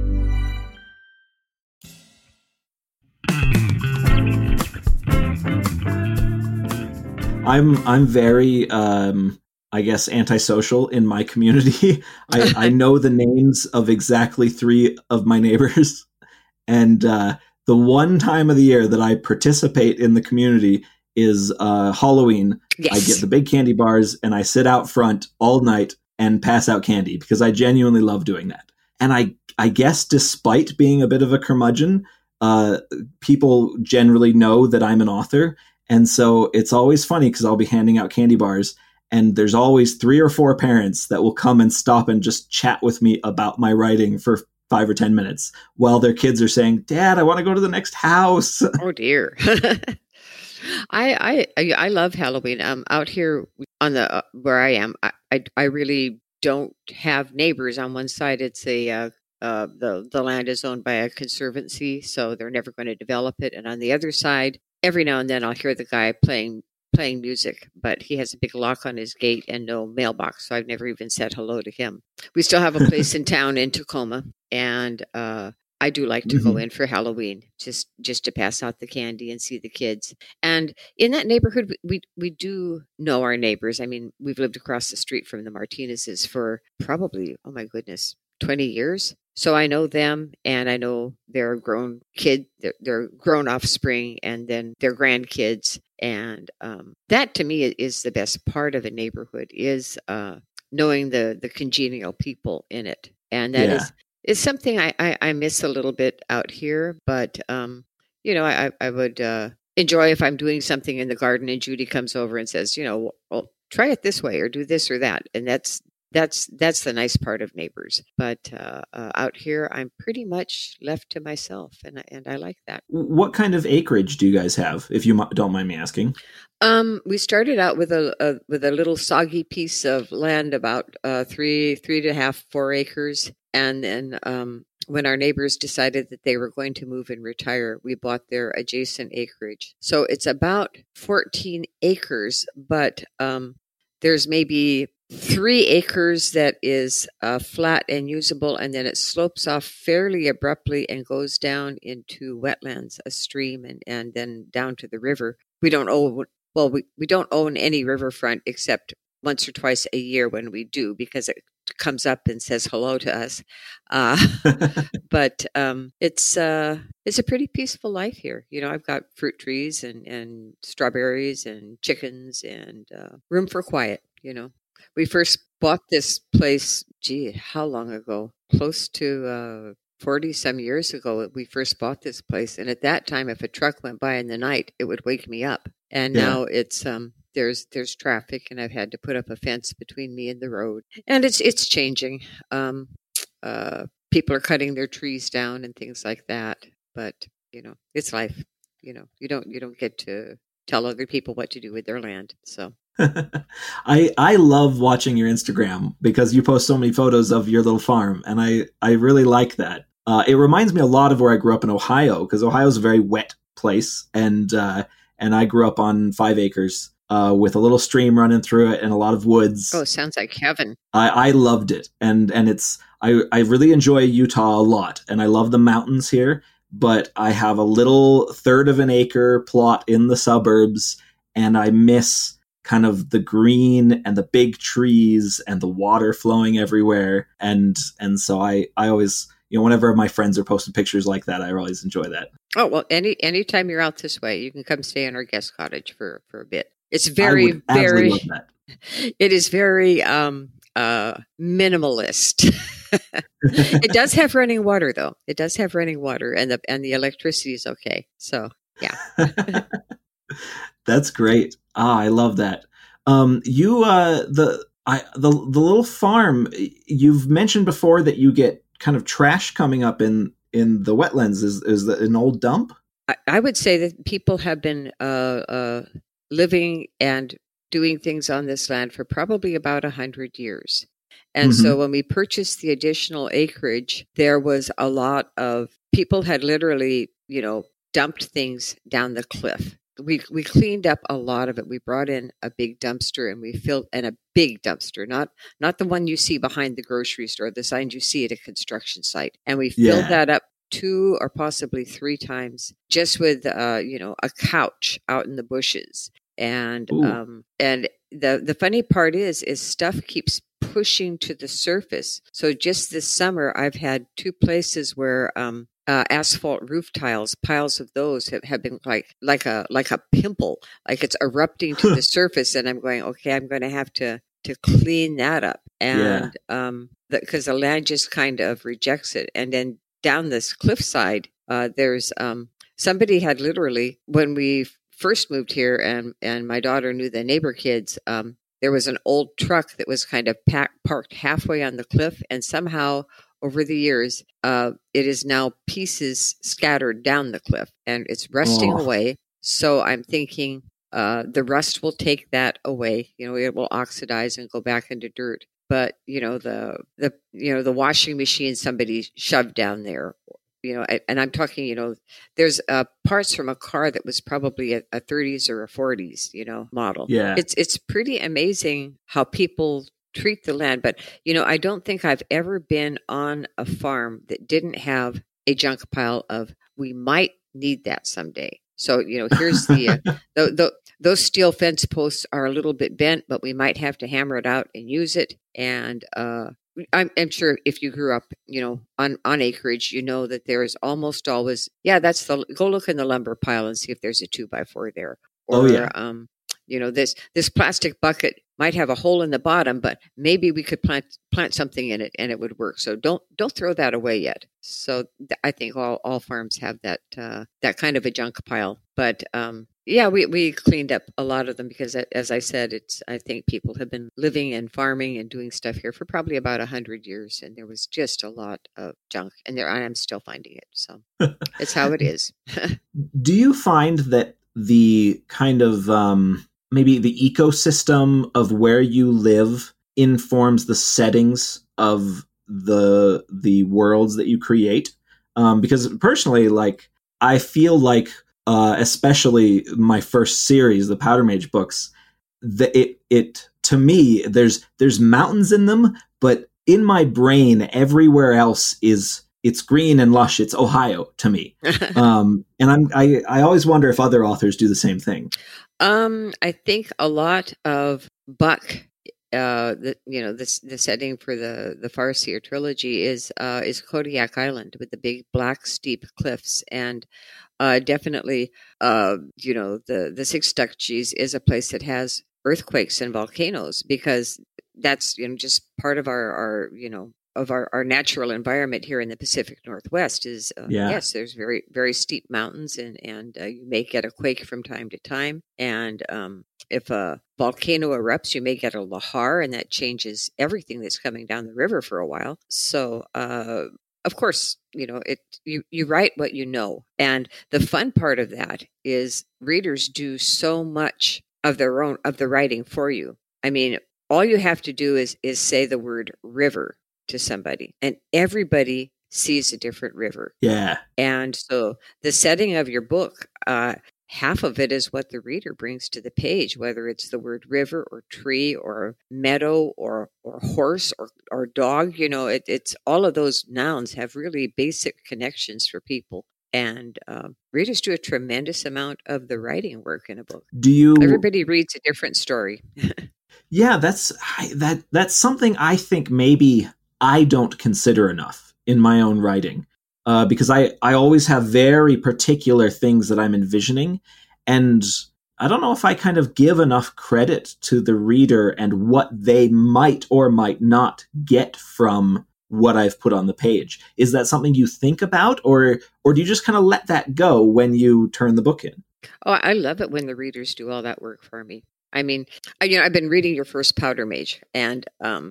I'm very, I guess, antisocial in my community. I know the names of exactly 3 of my neighbors. And the one time of the year that I participate in the community is Halloween. Yes. I get the big candy bars and I sit out front all night and pass out candy because I genuinely love doing that. And I guess despite being a bit of a curmudgeon, people generally know that I'm an author. And so it's always funny because I'll be handing out candy bars and there's always 3 or 4 parents that will come and stop and just chat with me about my writing for 5 or 10 minutes while their kids are saying, "Dad, I want to go to the next house." Oh dear. I love Halloween. Out here on the where I am, I really don't have neighbors. On one side, it's the land is owned by a conservancy, so they're never going to develop it. And on the other side, every now and then I'll hear the guy playing music, but he has a big lock on his gate and no mailbox, so I've never even said hello to him. We still have a place in town in Tacoma, and I do like to go in for Halloween, just to pass out the candy and see the kids. And in that neighborhood, we do know our neighbors. I mean, we've lived across the street from the Martinez's for probably, oh my goodness, 20 years. So I know them, and I know their grown their grown offspring, and then their grandkids. And that to me is the best part of a neighborhood, is knowing the congenial people in it. And that is something I miss a little bit out here. But, I would, enjoy if I'm doing something in the garden and Judy comes over and says, well, try it this way or do this or that. And that's the nice part of neighbors. But out here, I'm pretty much left to myself, and I like that. What kind of acreage do you guys have, if you don't mind me asking? We started out with a little soggy piece of land, about 3.5, 4 acres, and then when our neighbors decided that they were going to move and retire, we bought their adjacent acreage. So it's about 14 acres, but there's maybe 3 acres that is flat and usable, and then it slopes off fairly abruptly and goes down into wetlands, a stream, and then down to the river. We don't own any riverfront except once or twice a year when we do, because it comes up and says hello to us. But it's a pretty peaceful life here. I've got fruit trees and strawberries and chickens and room for quiet. We first bought this place, how long ago? Close to 40 some years ago, we first bought this place. And at that time, if a truck went by in the night, it would wake me up. And now it's there's traffic, and I've had to put up a fence between me and the road. And it's changing. People are cutting their trees down and things like that. But it's life. You don't get to tell other people what to do with their land. So. I love watching your Instagram because you post so many photos of your little farm, and I really like that. It reminds me a lot of where I grew up in Ohio, because Ohio is a very wet place, and I grew up on 5 acres with a little stream running through it and a lot of woods. Oh, sounds like heaven. I loved it, and I really enjoy Utah a lot, and I love the mountains here. But I have a little 1/3 of an acre plot in the suburbs, and I miss kind of the green and the big trees and the water flowing everywhere. And so I always, whenever my friends are posting pictures like that, I always enjoy that. Oh, well, anytime you're out this way, you can come stay in our guest cottage for a bit. It's very, very, love that. It is very minimalist. It does have running water, though. It does have running water, and the electricity is okay. So, yeah. That's great. I love that. The little farm, you've mentioned before that you get kind of trash coming up in the wetlands. Is that an old dump? I would say that people have been living and doing things on this land for probably about 100 years. And so when we purchased the additional acreage, there was a lot of people had literally, dumped things down the cliff. We cleaned up a lot of it. We brought in a big dumpster, and we filled, and a big dumpster, not the one you see behind the grocery store, the signs you see at a construction site. And we filled that up 2 or possibly 3 times, just with a couch out in the bushes. And the funny part is stuff keeps pushing to the surface. So just this summer, I've had 2 places where asphalt roof tiles, piles of those have been like a pimple, like it's erupting to the surface. And I'm going, okay, I'm going to have to clean that up. And because the land just kind of rejects it. And then down this cliffside, there's somebody had literally, when we first moved here, and my daughter knew the neighbor kids, there was an old truck that was kind of parked halfway on the cliff, and somehow over the years, it is now pieces scattered down the cliff, and it's rusting away. So I'm thinking the rust will take that away. It will oxidize and go back into dirt. But the washing machine somebody shoved down there. And I'm talking, there's parts from a car that was probably a 30s or a 40s, model. Yeah. It's pretty amazing how people treat the land. But, I don't think I've ever been on a farm that didn't have a junk pile of, we might need that someday. So, here's those steel fence posts are a little bit bent, but we might have to hammer it out and use it. And, I'm sure if you grew up, on acreage, that there is almost always, go look in the lumber pile and see if there's a 2x4 there. Or, this plastic bucket might have a hole in the bottom, but maybe we could plant something in it and it would work. So don't throw that away yet. So I think all farms have that kind of a junk pile. But yeah, we cleaned up a lot of them because, as I said, I think people have been living and farming and doing stuff here for probably about 100 years, and there was just a lot of junk, and I'm still finding it. So it's how it is. Do you find that the kind of maybe the ecosystem of where you live informs the settings of the worlds that you create? Because personally, like, I feel like, especially my first series, the Powder Mage books, it to me, there's mountains in them, but in my brain, everywhere else it's green and lush. It's Ohio to me. And I always wonder if other authors do the same thing. I think a lot of Buck, the setting for the Farseer trilogy is Kodiak Island with the big black steep cliffs, and definitely, the Six Duchies is a place that has earthquakes and volcanoes, because that's just part of our natural environment here in the Pacific Northwest. Is yes, there's very, very steep mountains, and you may get a quake from time to time, and if a volcano erupts, you may get a lahar, and that changes everything that's coming down the river for a while. So of course, you write what you know. And the fun part of that is readers do so much of the writing for you. I mean, all you have to do is say the word river to somebody, and everybody sees a different river. Yeah. And so the setting of your book, half of it is what the reader brings to the page, whether it's the word river or tree or meadow or horse or dog. It's all of those nouns have really basic connections for people. And readers do a tremendous amount of the writing work in a book. Everybody reads a different story. Yeah, that's something I think maybe I don't consider enough in my own writing. Because I always have very particular things that I'm envisioning, and I don't know if I kind of give enough credit to the reader and what they might or might not get from what I've put on the page. Is that something you think about, or do you just kind of let that go when you turn the book in? Oh, I love it when the readers do all that work for me. I mean, I've been reading your first Powder Mage, and I'm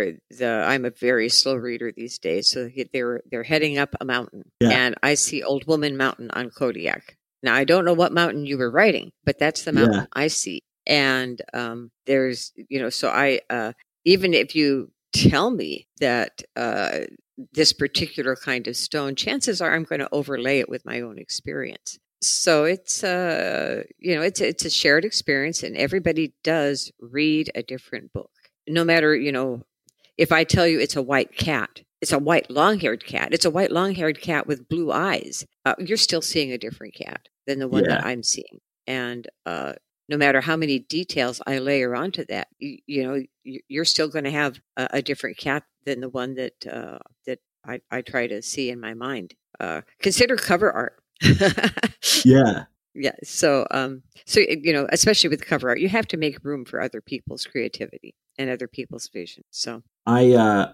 a very slow reader these days. So they're heading up a mountain, and I see Old Woman Mountain on Kodiak. Now, I don't know what mountain you were writing, but that's the mountain I see. And there's, so I even if you tell me that this particular kind of stone, chances are I'm going to overlay it with my own experience. So it's it's a shared experience, and everybody does read a different book. No matter, if I tell you it's a white cat, it's a white long-haired cat, it's a white long-haired cat with blue eyes, you're still seeing a different cat than the one that I'm seeing. And no matter how many details I layer onto that, you're still going to have a different cat than the one that I try to see in my mind. Consider cover art. Yeah. So especially with cover art, you have to make room for other people's creativity and other people's vision. So I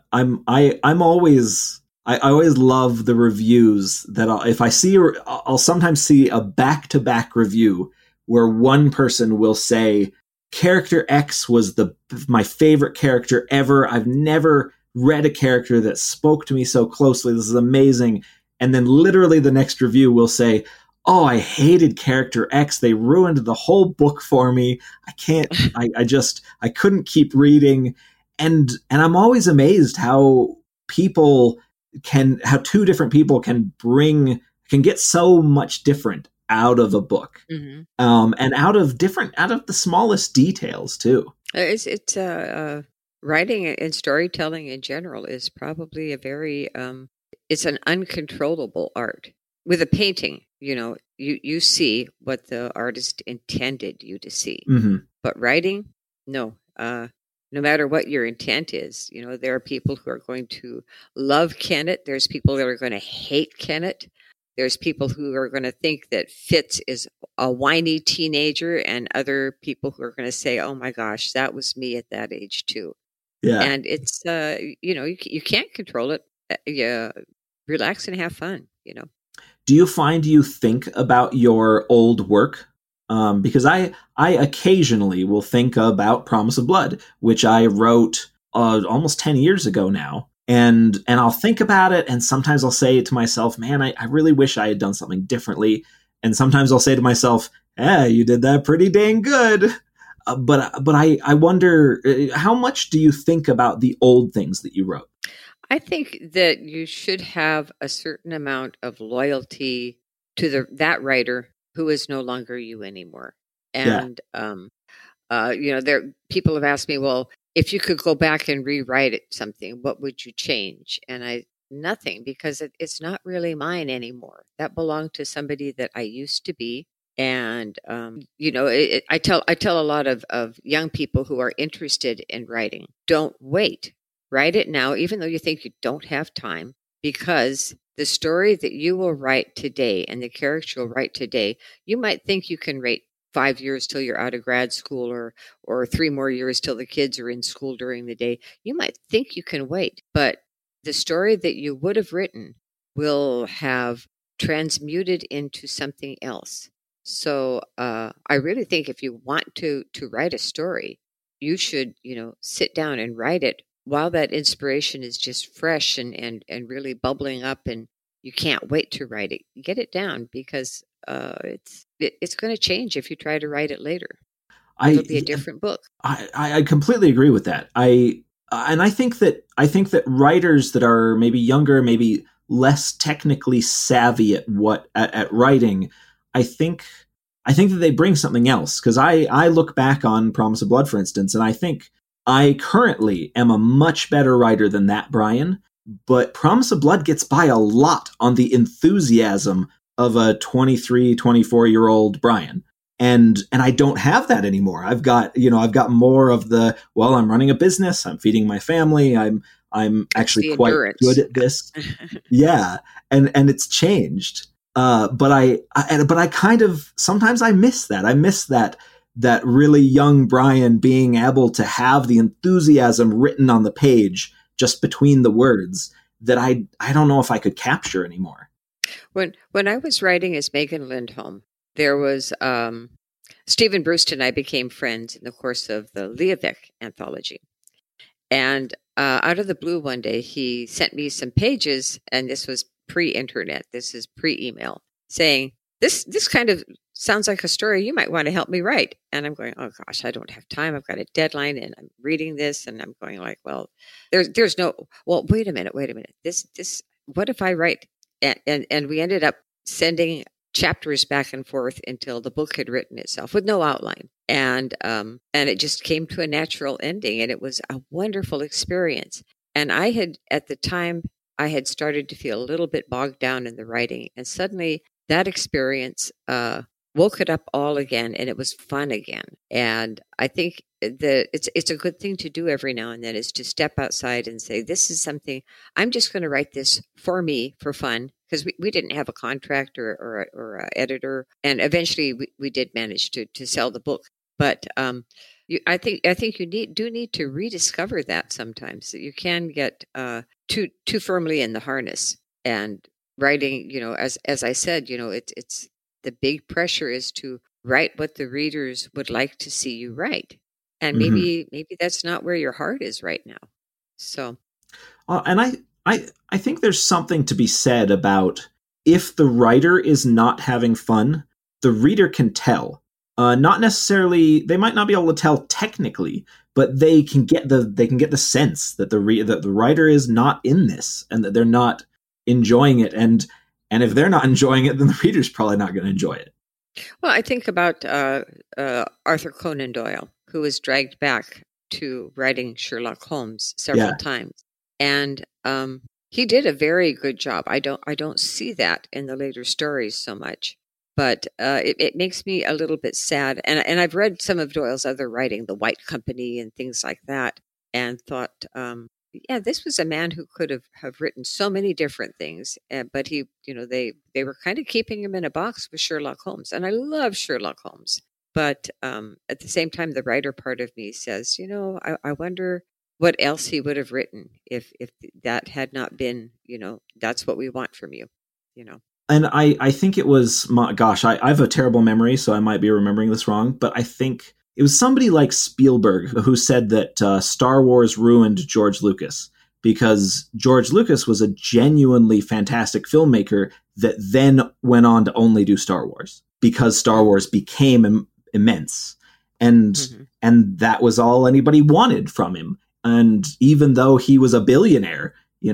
always love the reviews that I'll sometimes see a back-to-back review where one person will say, character X was my favorite character ever. I've never read a character that spoke to me so closely. This is amazing. And then literally the next review will say, oh, I hated character X. They ruined the whole book for me. I couldn't keep reading. And I'm always amazed how two different people can get so much different out of a book. Mm-hmm. And out of the smallest details too. It's writing and storytelling in general is probably a very, it's an uncontrollable art. With a painting, you see what the artist intended you to see. Mm-hmm. But writing, no. No matter what your intent is, there are people who are going to love Kennett. There's people that are going to hate Kennett. There's people who are going to think that Fitz is a whiny teenager, and other people who are going to say, "Oh my gosh, that was me at that age too." Yeah. And it's you can't control it. You relax and have fun. Do you find you think about your old work? Because I occasionally will think about Promise of Blood, which I wrote almost 10 years ago now. And I'll think about it, and sometimes I'll say to myself, man, I really wish I had done something differently. And sometimes I'll say to myself, you did that pretty dang good. But I wonder, how much do you think about the old things that you wrote? I think that you should have a certain amount of loyalty to that writer who is no longer you anymore. And, people have asked me, well, if you could go back and rewrite something, what would you change? And nothing, because it's not really mine anymore. That belonged to somebody that I used to be. And, I tell a lot of young people who are interested in writing, don't wait. Write it now, even though you think you don't have time, because the story that you will write today and the character you'll write today, you might think you can write 5 years till you're out of grad school, or 3 more years till the kids are in school during the day. You might think you can wait, but the story that you would have written will have transmuted into something else. So I really think if you want to write a story, you should, sit down and write it while that inspiration is just fresh and really bubbling up, and you can't wait to write it. Get it down, because it's going to change if you try to write it later. It'll be a different book. I completely agree with that. I think that writers that are maybe younger, maybe less technically savvy at writing, I think that they bring something else. Because I look back on Promise of Blood, for instance, and I think I currently am a much better writer than that Brian, but Promise of Blood gets by a lot on the enthusiasm of a 23, 24-year-old Brian. And I don't have that anymore. I've got more of I'm running a business, I'm feeding my family, I'm actually quite good at this. Yeah. And it's changed. But I kind of, sometimes I miss that. I miss that really young Brian being able to have the enthusiasm written on the page just between the words that I don't know if I could capture anymore. When I was writing as Megan Lindholm, there was Stephen Brust and I became friends in the course of the Liavek anthology. And out of the blue one day, he sent me some pages, and this was pre-internet, this is pre-email, saying, this kind of sounds like a story you might want to help me write. And I'm going, oh gosh, I don't have time. I've got a deadline, and I'm reading this, and I'm going like, well, there's no, well, wait a minute. This, what if I write? And we ended up sending chapters back and forth until the book had written itself with no outline. And it just came to a natural ending, and it was a wonderful experience. And at the time, I had started to feel a little bit bogged down in the writing, and suddenly that experience woke it up all again, and it was fun again. And I think that it's a good thing to do every now and then, is to step outside and say, this is something, I'm just going to write this for me, for fun, because we didn't have a contract or an editor. And eventually we did manage to sell the book. But I think you do need to rediscover that sometimes, that you can get too firmly in the harness. And writing, as I said, it's the big pressure is to write what the readers would like to see you write. And maybe that's not where your heart is right now. So, and I think there's something to be said about, if the writer is not having fun, the reader can tell. Not necessarily, they might not be able to tell technically, but they can get the sense that the writer is not in this, and that they're not enjoying it. And if they're not enjoying it, then the reader's probably not going to enjoy it. Well, I think about Arthur Conan Doyle, who was dragged back to writing Sherlock Holmes several times, and he did a very good job. I don't see that in the later stories so much, but it makes me a little bit sad. And I've read some of Doyle's other writing, The White Company and things like that, and thought, yeah, this was a man who could have written so many different things, but he, they were kind of keeping him in a box with Sherlock Holmes, and I love Sherlock Holmes. But at the same time, the writer part of me says, I wonder what else he would have written if that had not been, that's what we want from you. And I think it was, I have a terrible memory, so I might be remembering this wrong, but I think it was somebody like Spielberg who said that Star Wars ruined George Lucas, because George Lucas was a genuinely fantastic filmmaker that then went on to only do Star Wars, because Star Wars became immense. And that was all anybody wanted from him. And even though he was a billionaire,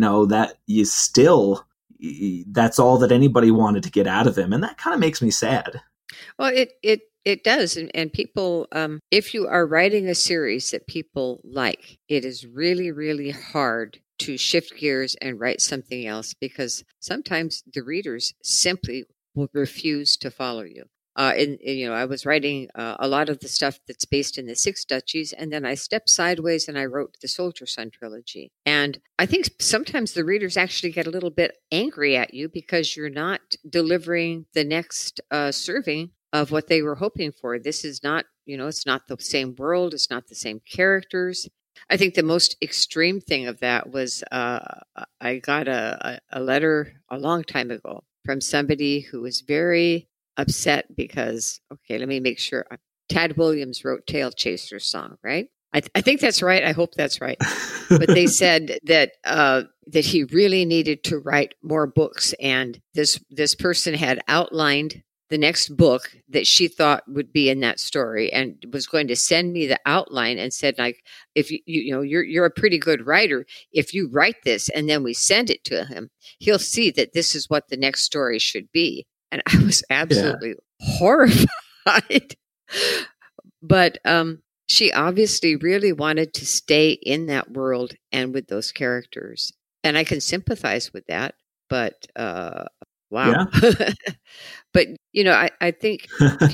that's all that anybody wanted to get out of him. And that kind of makes me sad. Well, it does. And people, if you are writing a series that people like, it is really, really hard to shift gears and write something else, because sometimes the readers simply will refuse to follow you. I was writing a lot of the stuff that's based in the Six Duchies, and then I stepped sideways and I wrote the Soldier Son trilogy. And I think sometimes the readers actually get a little bit angry at you because you're not delivering the next serving of what they were hoping for. This is not, it's not the same world. It's not the same characters. I think the most extreme thing of that was I got a letter a long time ago from somebody who was very upset because, okay, let me make sure. Tad Williams wrote Tail Chaser's song, right? I think that's right. I hope that's right. But they said that he really needed to write more books, and this person had outlined the next book that she thought would be in that story, and was going to send me the outline, and said, like, if you're a pretty good writer, if you write this and then we send it to him, he'll see that this is what the next story should be. And I was absolutely horrified. But she obviously really wanted to stay in that world and with those characters. And I can sympathize with that. But wow. Yeah. But, I think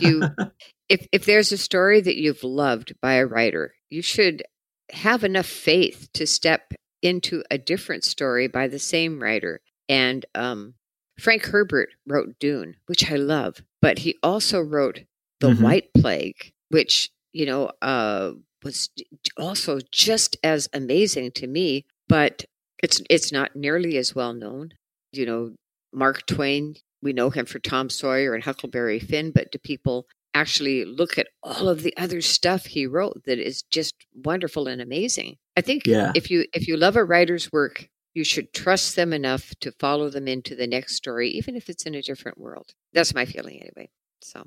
if there's a story that you've loved by a writer, you should have enough faith to step into a different story by the same writer. And Frank Herbert wrote Dune, which I love, but he also wrote The White Plague, which, was also just as amazing to me, but it's not nearly as well known. Mark Twain, we know him for Tom Sawyer and Huckleberry Finn, but do people actually look at all of the other stuff he wrote that is just wonderful and amazing? I think if you love a writer's work, you should trust them enough to follow them into the next story, even if it's in a different world. That's my feeling anyway. So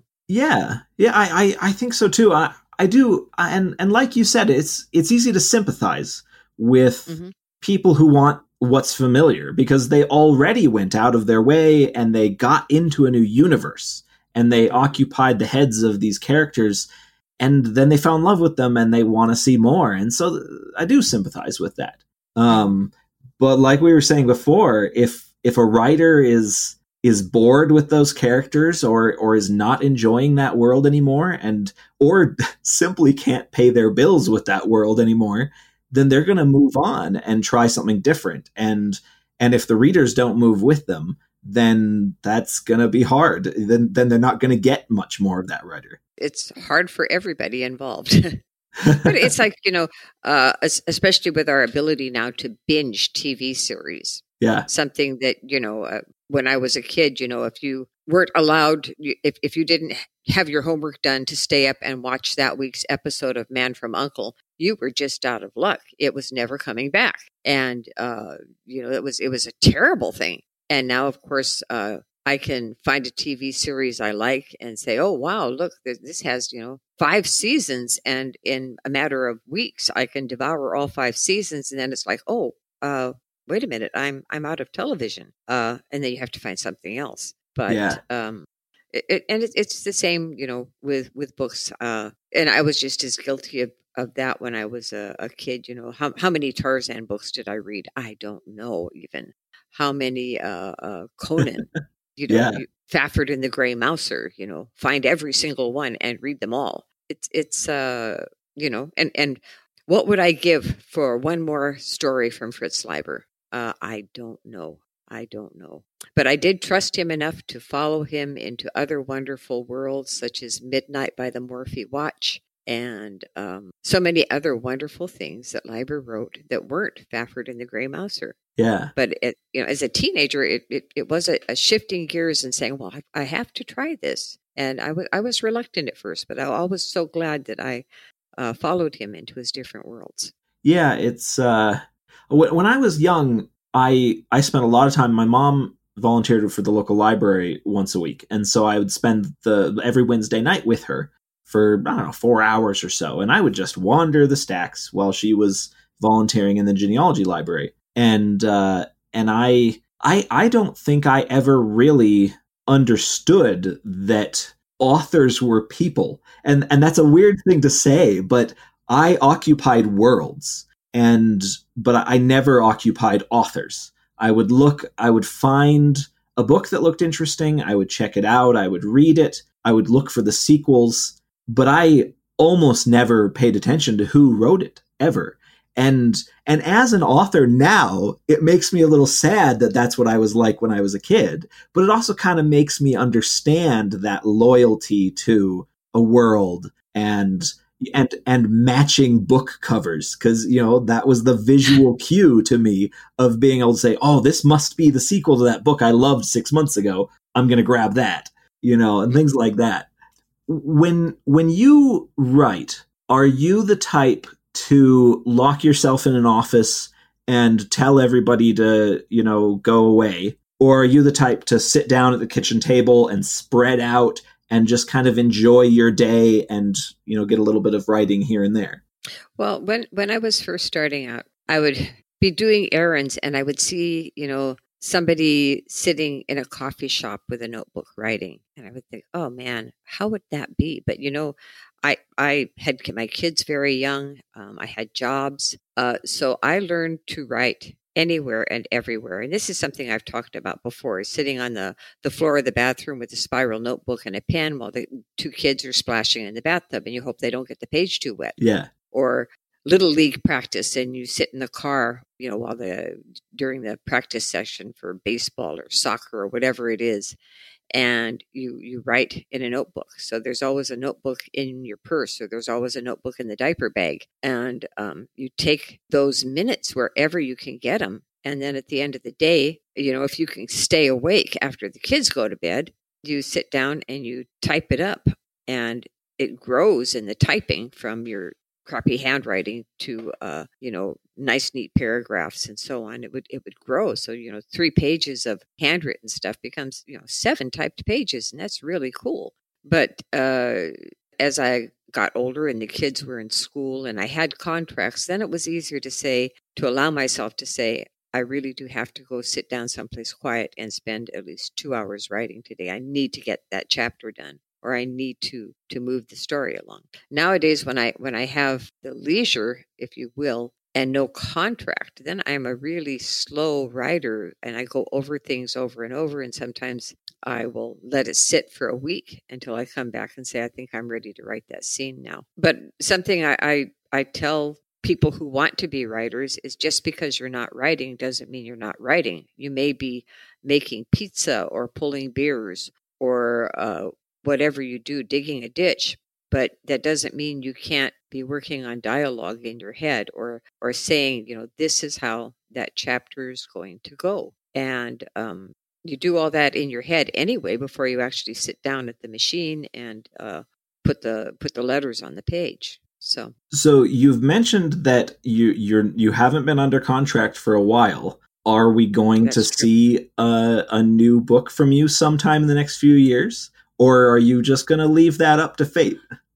I think so too. I do, and like you said, it's easy to sympathize with people who want what's familiar, because they already went out of their way and they got into a new universe and they occupied the heads of these characters, and then they fell in love with them and they want to see more. And so I do sympathize with that. But like we were saying before, if a writer is bored with those characters or is not enjoying that world anymore, or simply can't pay their bills with that world anymore, then they're going to move on and try something different. And if the readers don't move with them, then that's going to be hard. Then they're not going to get much more of that writer. It's hard for everybody involved. But it's like, especially with our ability now to binge TV series. Yeah. Something that, when I was a kid, if you weren't allowed, if you didn't have your homework done to stay up and watch that week's episode of Man from U.N.C.L.E., you were just out of luck. It was never coming back. And, it was a terrible thing. And now, of course, I can find a TV series I like and say, oh, wow, look, this has, 5 seasons. And in a matter of weeks, I can devour all 5 seasons. And then it's like, oh, wait a minute, I'm out of television. And then you have to find something else. But it's the same, with books. And I was just as guilty of that when I was a kid. How many Tarzan books did I read? I don't know even. How many Conan? Fafford and the Grey Mouser, find every single one and read them all. It's and What would I give for one more story from Fritz Leiber? I don't know. But I did trust him enough to follow him into other wonderful worlds, such as Midnight by the Morphe Watch, and so many other wonderful things that Leiber wrote that weren't Fafford and the Grey Mouser. Yeah. But as a teenager, it was a shifting gears and saying, well, I have to try this. And I was reluctant at first, but I was so glad that I followed him into his different worlds. Yeah, it's when I was young, I spent a lot of time. My mom volunteered for the local library once a week, and so I would spend every Wednesday night with her for, I don't know, 4 hours or so, and I would just wander the stacks while she was volunteering in the genealogy library. And I don't think I ever really understood that authors were people, and that's a weird thing to say, but I occupied worlds, but I never occupied authors. I would find a book that looked interesting, I would check it out, I would read it, I would look for the sequels, but I almost never paid attention to who wrote it, ever. And as an author now, it makes me a little sad that that's what I was like when I was a kid, but it also kind of makes me understand that loyalty to a world and matching book covers, because, you know, that was the visual cue to me of being able to say, oh, this must be the sequel to that book I loved 6 months ago. I'm going to grab that, you know, and things like that. When you write, are you the type to lock yourself in an office and tell everybody to, you know, go away? Or are you the type to sit down at the kitchen table and spread out and just kind of enjoy your day and, you know, get a little bit of writing here and there? Well, when I was first starting out, I would be doing errands and I would see, you know, somebody sitting in a coffee shop with a notebook writing. And I would think, oh man, how would that be? But, you know, I had my kids very young. I had jobs. So I learned to write anywhere and everywhere. And this is something I've talked about before, sitting on the floor of the bathroom with a spiral notebook and a pen while the two kids are splashing in the bathtub and you hope they don't get the page too wet. Yeah. Or little league practice and you sit in the car, you know, during the practice session for baseball or soccer or whatever it is. And you write in a notebook. So there's always a notebook in your purse, or there's always a notebook in the diaper bag. And you take those minutes wherever you can get them. And then at the end of the day, you know, if you can stay awake after the kids go to bed, you sit down and you type it up. And it grows in the typing from your crappy handwriting to, you know, nice, neat paragraphs and so on. It would grow. So, you know, 3 pages of handwritten stuff becomes, you know, 7 typed pages. And that's really cool. But as I got older and the kids were in school and I had contracts, then it was easier to allow myself to say, I really do have to go sit down someplace quiet and spend at least 2 hours writing today. I need to get that chapter done, or I need to move the story along. Nowadays, when I have the leisure, if you will, and no contract, then I'm a really slow writer and I go over things over and over. And sometimes I will let it sit for a week until I come back and say, I think I'm ready to write that scene now. But something I tell people who want to be writers is just because you're not writing doesn't mean you're not writing. You may be making pizza or pulling beers or whatever you do, digging a ditch, but that doesn't mean you can't be working on dialogue in your head or saying, you know, this is how that chapter is going to go. And you do all that in your head anyway before you actually sit down at the machine and put the letters on the page. So you've mentioned that you haven't been under contract for a while. Are we going to see a new book from you sometime in the next few years? Or are you just going to leave that up to fate?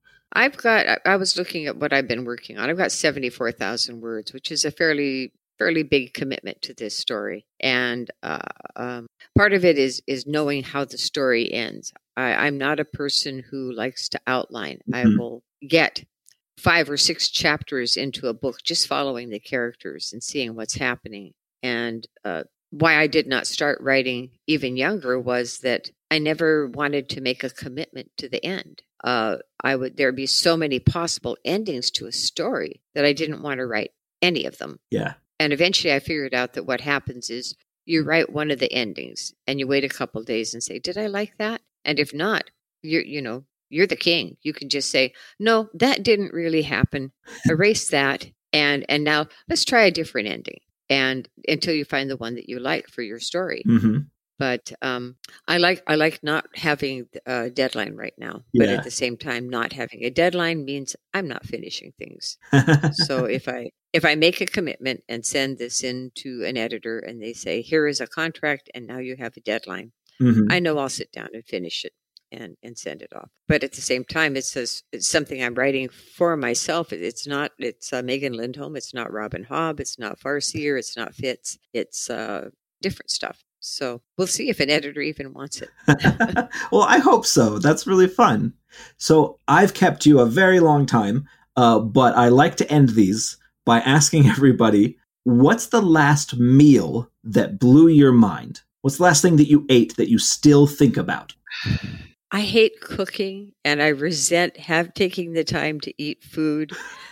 I was looking at what I've been working on. I've got 74,000 words, which is a fairly big commitment to this story. And part of it is knowing how the story ends. I'm not a person who likes to outline. Mm-hmm. I will get 5 or 6 chapters into a book just following the characters and seeing what's happening. And why I did not start writing even younger was that I never wanted to make a commitment to the end. there'd be so many possible endings to a story that I didn't want to write any of them. Yeah. And eventually I figured out that what happens is you write one of the endings and you wait a couple of days and say, did I like that? And if not, you're the king. You can just say, no, that didn't really happen. Erase that. And now let's try a different ending. And until you find the one that you like for your story. Mm-hmm. But I like not having a deadline right now. But at the same time, not having a deadline means I'm not finishing things. So if I make a commitment and send this in to an editor and they say, here is a contract and now you have a deadline, Mm-hmm. I know I'll sit down and finish it and send it off. But at the same time, it's something I'm writing for myself. It's Megan Lindholm. It's not Robin Hobb. It's not Farseer. It's not Fitz. It's different stuff. So we'll see if an editor even wants it. Well, I hope so. That's really fun. So I've kept you a very long time, but I like to end these by asking everybody, what's the last meal that blew your mind? What's the last thing that you ate that you still think about? I hate cooking and I resent taking the time to eat food.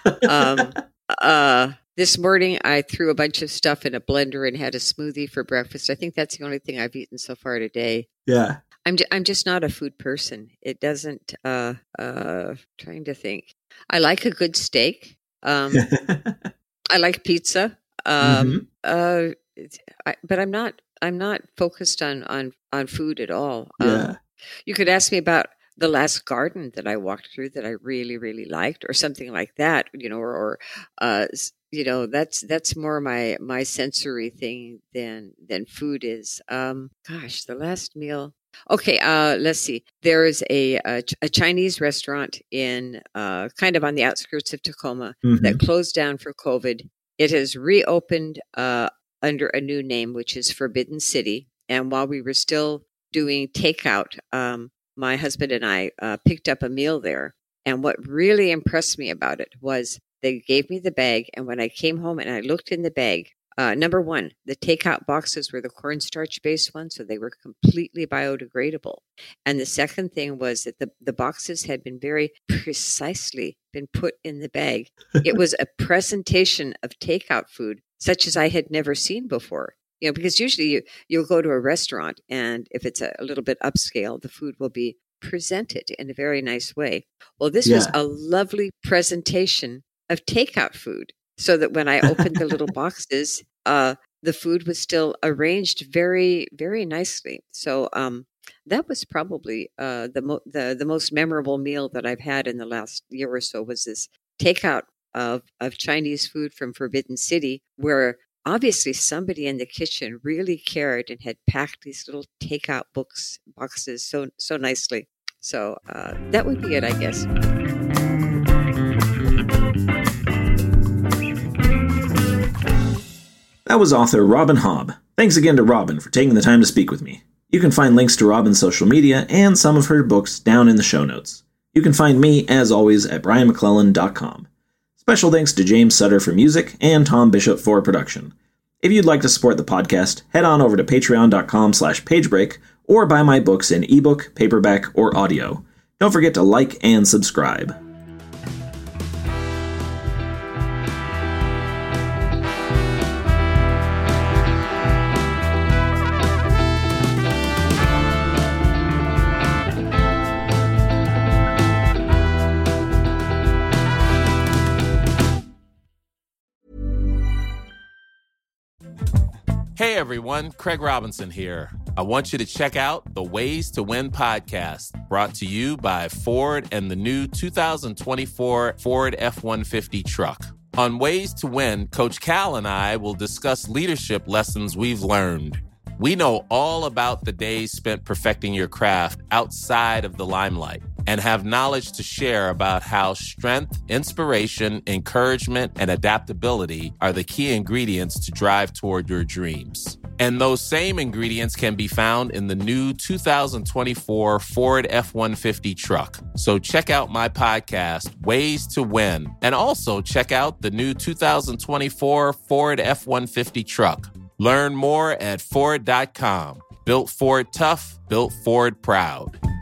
This morning, I threw a bunch of stuff in a blender and had a smoothie for breakfast. I think that's the only thing I've eaten so far today. Yeah. I'm just not a food person. It doesn't, trying to think. I like a good steak. I like pizza. But I'm not focused on food at all. Yeah. You could ask me about the last garden that I walked through that I really, really liked, or something like that, or that's more my sensory thing than food is. The last meal. Okay, let's see. There is a Chinese restaurant in kind of on the outskirts of Tacoma that closed down for COVID. It has reopened under a new name, which is Forbidden City. And while we were still doing takeout, my husband and I picked up a meal there. And what really impressed me about it was they gave me the bag. And when I came home and I looked in the bag, number one, the takeout boxes were the cornstarch-based ones, so they were completely biodegradable. And the second thing was that the boxes had been very precisely been put in the bag. It was a presentation of takeout food such as I had never seen before. Because usually you'll go to a restaurant, and if it's a little bit upscale, the food will be presented in a very nice way. Well, this was a lovely presentation of takeout food, so that when I opened the little boxes, the food was still arranged very, very nicely. So that was probably the most memorable meal that I've had in the last year or so, was this takeout of Chinese food from Forbidden City, where obviously somebody in the kitchen really cared and had packed these little takeout boxes so nicely. So that would be it, I guess. That was author Robin Hobb. Thanks again to Robin for taking the time to speak with me. You can find links to Robin's social media and some of her books down in the show notes. You can find me, as always, at brianmcclellan.com. Special thanks to James Sutter for music and Tom Bishop for production. If you'd like to support the podcast, head on over to patreon.com/pagebreak or buy my books in ebook, paperback, or audio. Don't forget to like and subscribe. Hey everyone, Craig Robinson here. I want you to check out the Ways to Win podcast, brought to you by Ford and the new 2024 Ford F-150 truck. On Ways to Win, Coach Cal and I will discuss leadership lessons we've learned. We know all about the days spent perfecting your craft outside of the limelight and have knowledge to share about how strength, inspiration, encouragement, and adaptability are the key ingredients to drive toward your dreams. And those same ingredients can be found in the new 2024 Ford F-150 truck. So check out my podcast, Ways to Win, and also check out the new 2024 Ford F-150 truck. Learn more at Ford.com. Built Ford tough, built Ford proud.